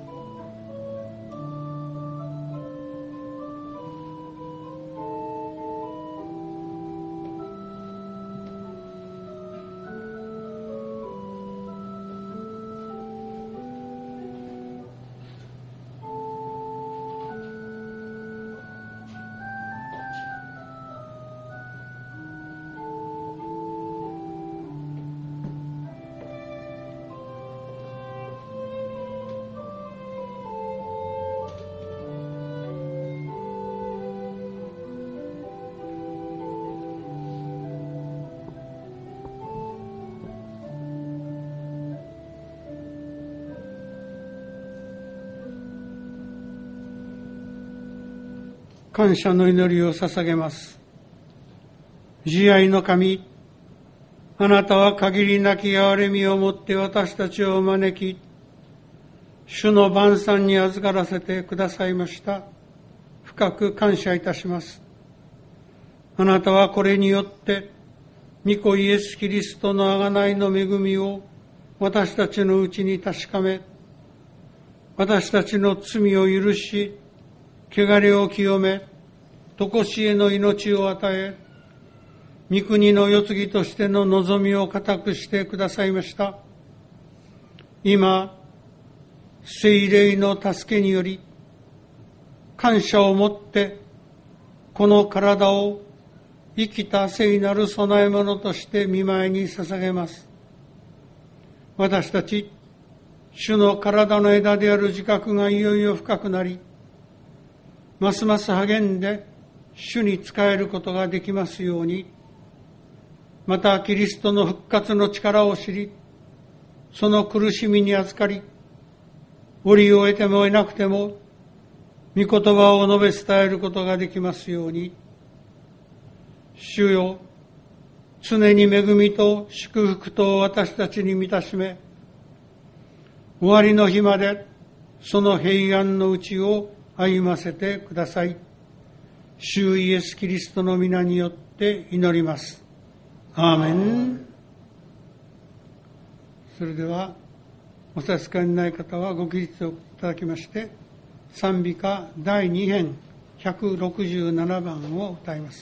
感謝の祈りを捧げます。慈愛の神、あなたは限りなき憐れみをもって私たちを招き、主の晩餐に預からせてくださいました。深く感謝いたします。あなたはこれによって、御子イエス・キリストの贖いの恵みを私たちのうちに確かめ、私たちの罪を許し、汚れを清め、常しえの命を与え、御国の世継ぎとしての望みを固くしてくださいました。今、 聖霊の助けにより、感謝をもってこの体を生きた聖なる供え物として御前に捧げます。私たち主の体の枝である自覚がいよいよ深くなり、ますます励んで主に仕えることができますように、またキリストの復活の力を知り、その苦しみに預かり、折を得ても得なくても御言葉を述べ伝えることができますように、主よ、常に恵みと祝福と私たちに満たしめ、終わりの日までその平安のうちを歩ませてください。主イエスキリストの皆によって祈ります。アーメン。それではお差し支えのない方はご起立をいただきまして、賛美歌第2編167番を歌います。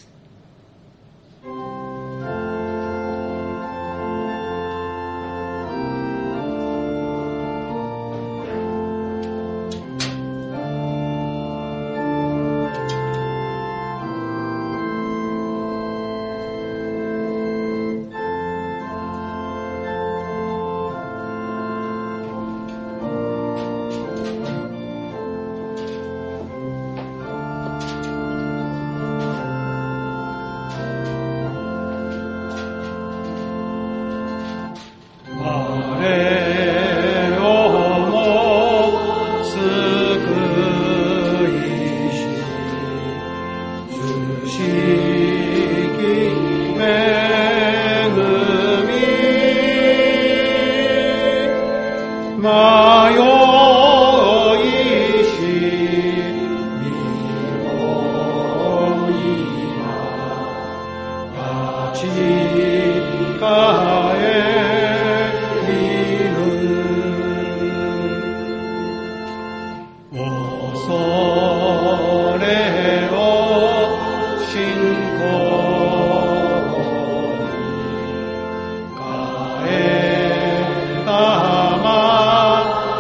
「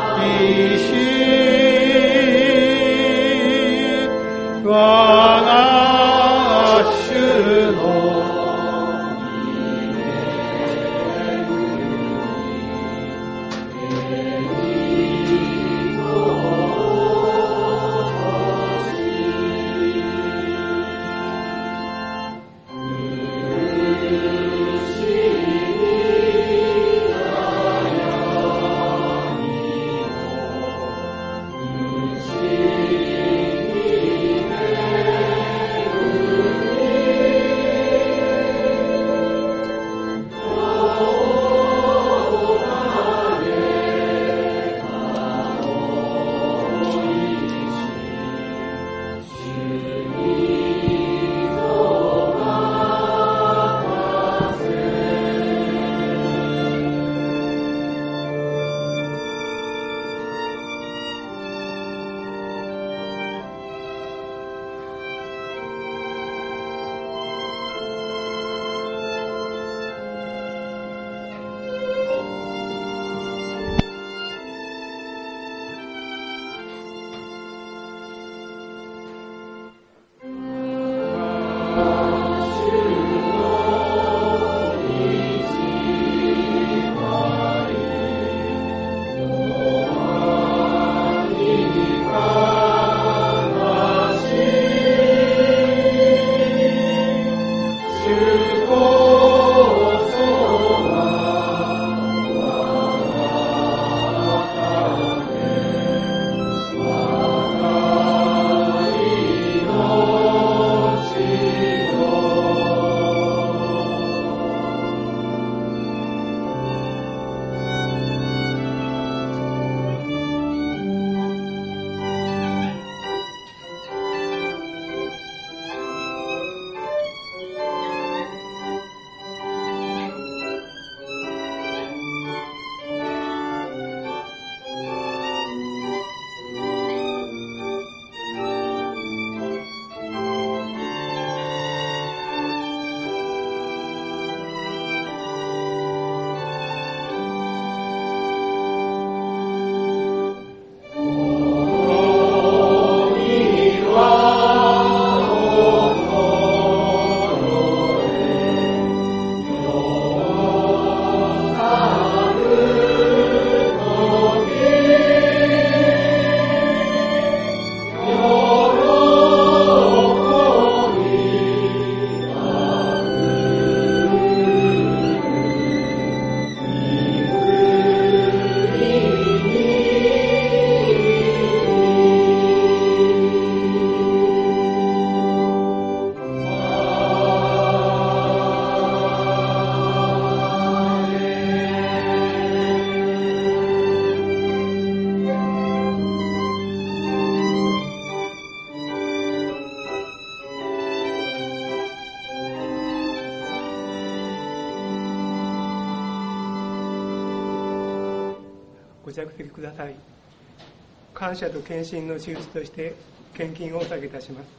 ご着席ください。感謝と献身の印として献金をお捧げいたします。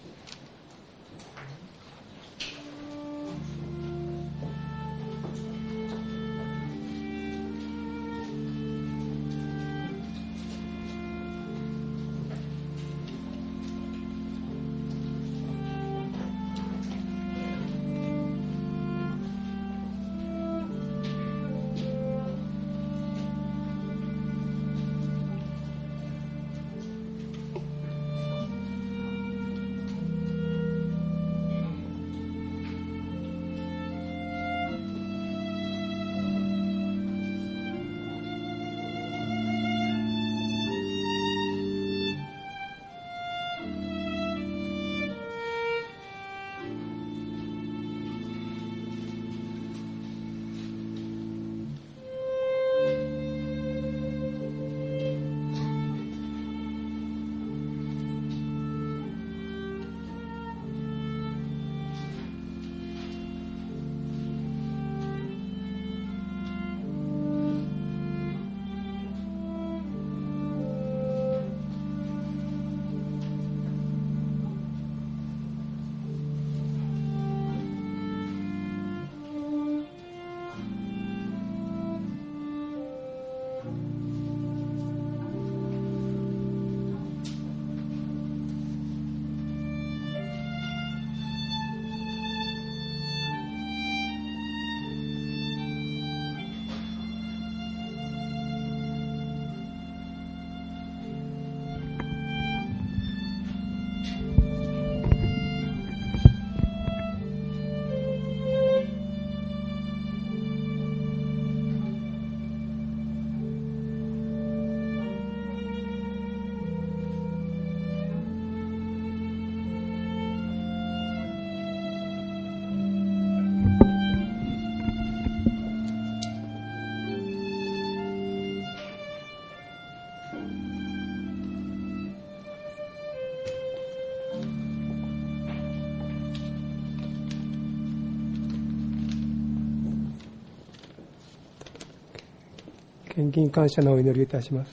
献金感謝のお祈りをいたします。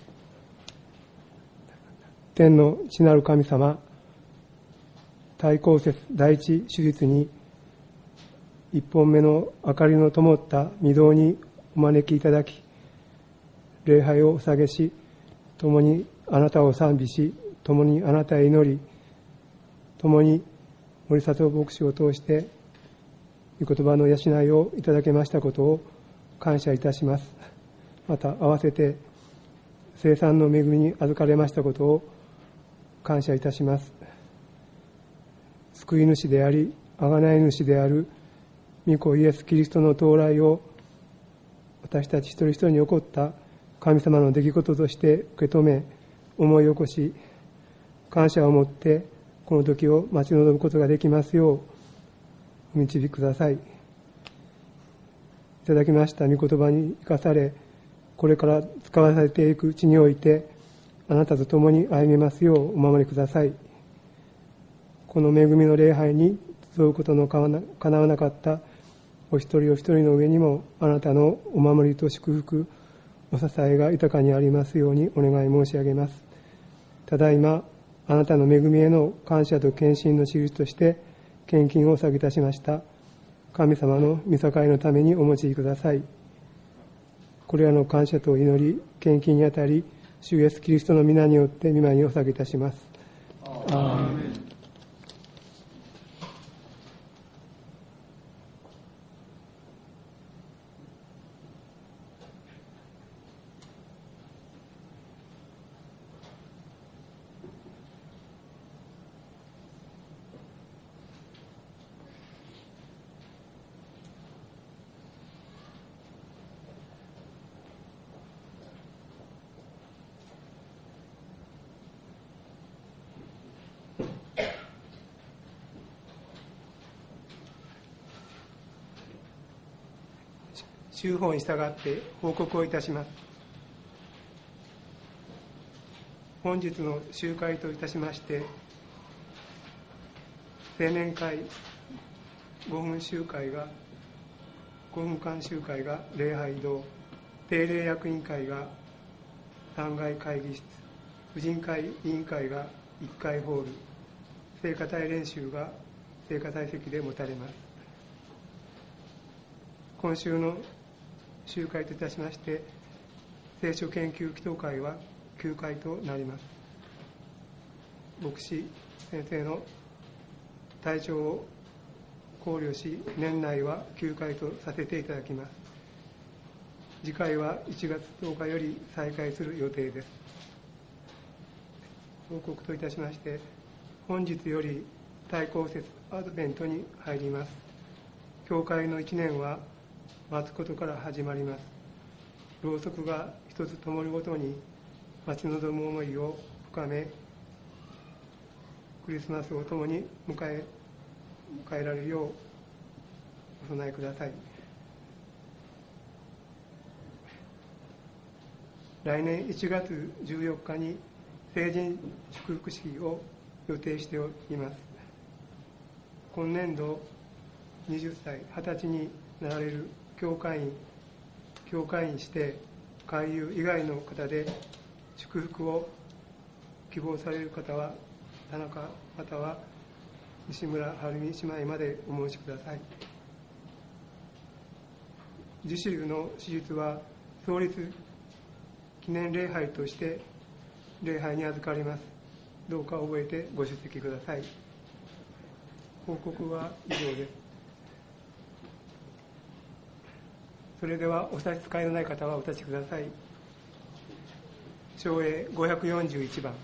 天の父なる神様、大公節第一手術に一本目の明かりの灯った御堂にお招きいただき、礼拝をお捧げし、共にあなたを賛美し、共にあなたへ祈り、共に森里牧師を通して御言葉の養いをいただけましたことを感謝いたします。また合わせて生産の恵みに預かれましたことを感謝いたします。救い主であり贖い主である御子イエス・キリストの到来を私たち一人一人に起こった神様の出来事として受け止め、思い起こし、感謝を持ってこの時を待ち望むことができますようお導きください。いただきました御言葉に生かされ、これから使わされていくうちにおいてあなたと共に歩めますようお守りください。この恵みの礼拝に集うことのかなわなかったお一人お一人の上にもあなたのお守りと祝福、お支えが豊かにありますようにお願い申し上げます。ただいまあなたの恵みへの感謝と献身の印として献金をお捧げいたしました神様の御境のためにお用いください。これらの感謝と祈り、献金にあたり、主イエスキリストの皆によって御前にお捧げいたします。アーメン。修法に従って報告をいたします。本日の集会といたしまして、青年会5分間集会が礼拝堂、定例役員会が 3階会議室、婦人会委員会が1階ホール、聖歌隊練習が聖歌隊席で持たれます。今週の集会といたしまして、聖書研究祈祷会は9回となります。牧師先生の体調を考慮し、年内は9回とさせていただきます。次回は1月10日より再開する予定です。報告といたしまして、本日より対抗節アドベントに入ります。教会の1年は待つことから始まります。ろうそくが一つ灯るごとに待ち望む思いを深め、クリスマスを共に迎えられるようお備えください。来年1月14日に成人祝福式を予定しております。今年度20歳、20歳になられる教会員指定、会友以外の方で祝福を希望される方は、田中または西村晴美姉妹までお申しください。受手の手術は創立記念礼拝として礼拝に預かります。どうか覚えてご出席ください。報告は以上です。それではお差し支えのない方はお立ちください。唱詠541番。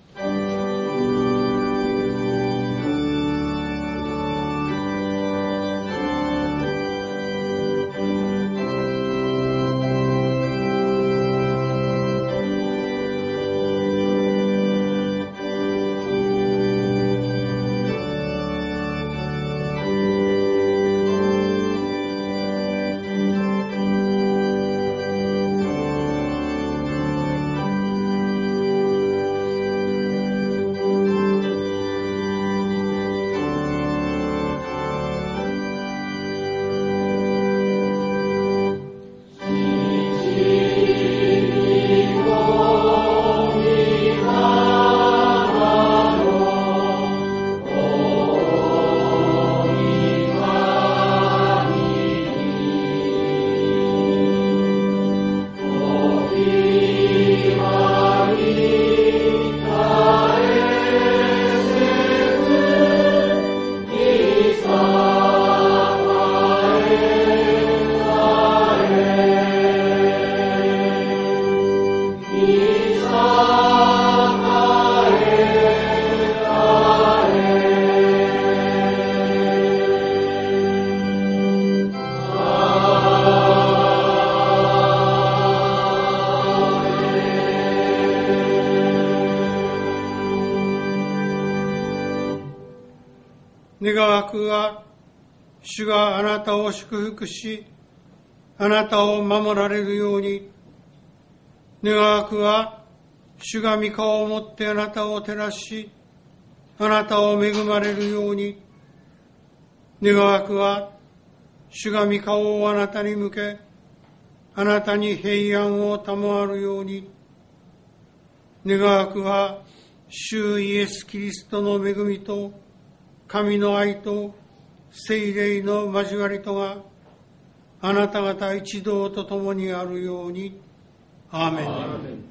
願わくは、主があなたを祝福し、あなたを守られるように。願わくは、主が御顔をもってあなたを照らし、あなたを恵まれるように。願わくは、主が御顔をあなたに向け、あなたに平安を賜るように。願わくは、主イエス・キリストの恵みと、神の愛と聖霊の交わりとがあなた方一同と共にあるように。アーメン。アーメン。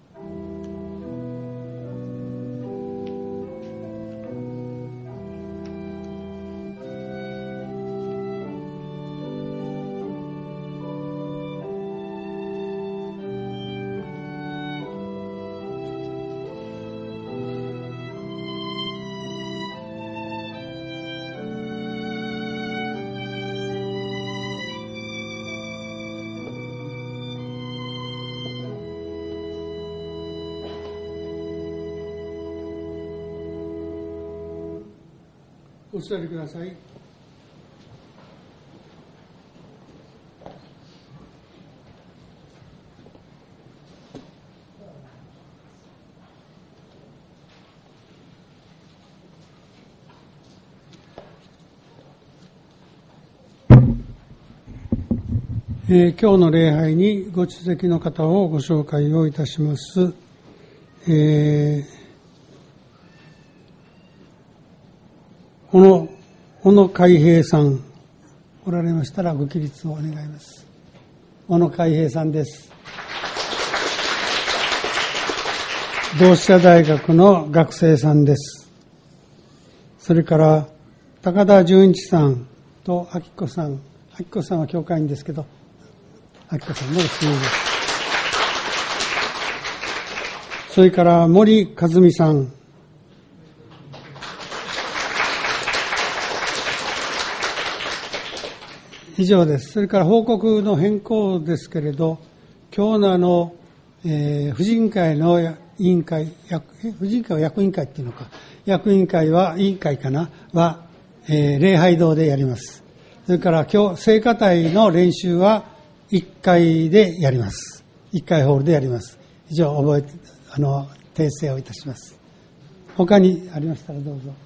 お座りください。 今日の礼拝にご出席の方をご紹介をいたします。小野海平さんおられましたらご起立をお願いします。小野海平さんです。同志社大学の学生さんです。それから高田純一さんと明子さん。明子さんは教会員ですけど、明子さんの親友です。それから森和美さん。以上です。それから報告の変更ですけれど、今日の婦人会の委員会、婦人会は役員会っていうのか、役員会は委員会かなは、礼拝堂でやります。それから今日聖歌隊の練習は1階でやります。1階ホールでやります。以上訂正をいたします。他にありましたらどうぞ。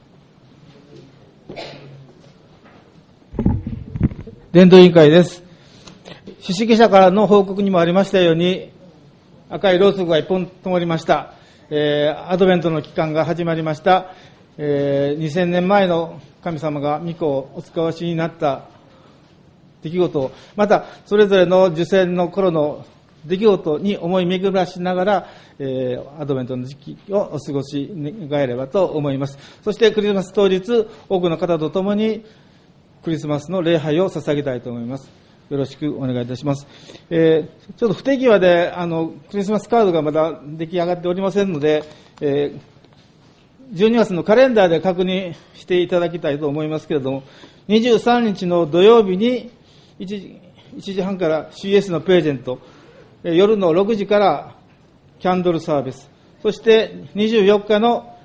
伝道委員会です。主指揮者からの報告にもありましたように、赤いろうそくが一本灯りました。アドベントの期間が始まりました。2000年前の神様が御子をお使わしになった出来事を、またそれぞれの受洗の頃の出来事に思い巡らしながら、アドベントの時期をお過ごし願えればと思います。そしてクリスマス当日、多くの方と共にクリスマスの礼拝を捧げたいと思います。よろしくお願いいたします。ちょっと不手際でクリスマスカードがまだ出来上がっておりませんので、12月のカレンダーで確認していただきたいと思いますけれども、23日の土曜日に1時半から CS のプレゼント、夜の6時からキャンドルサービス、そして24日の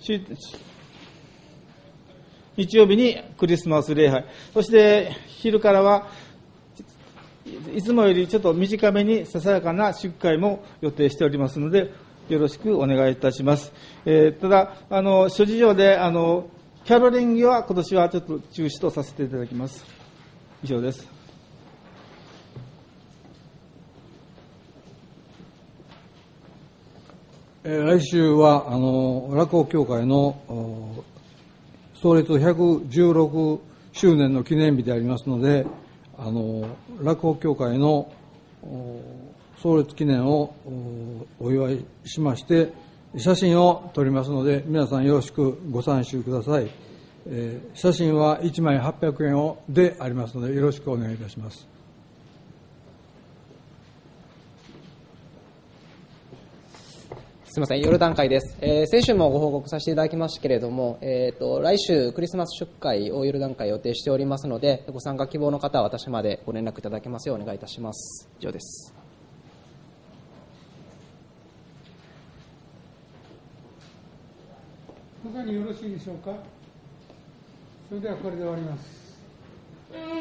日曜日にクリスマス礼拝、そして昼からはいつもよりちょっと短めにささやかな祝会も予定しておりますので、よろしくお願いいたします。ただ諸事情でキャロリングは今年はちょっと中止とさせていただきます。以上です。 来週は落語協会の創立116周年の記念日でありますので、落語協会の創立記念をお祝いしまして写真を撮りますので、皆さんよろしくご参集ください。写真は1枚800円でありますので、よろしくお願いいたします。 すみません、ヨルダン会です。先週もご報告させていただきましたけれども、来週クリスマス祝会をヨルダン会予定しておりますので、ご参加希望の方は私までご連絡いただけますようお願いいたします。以上です。 他によろしいでしょうか。それではこれで終わります。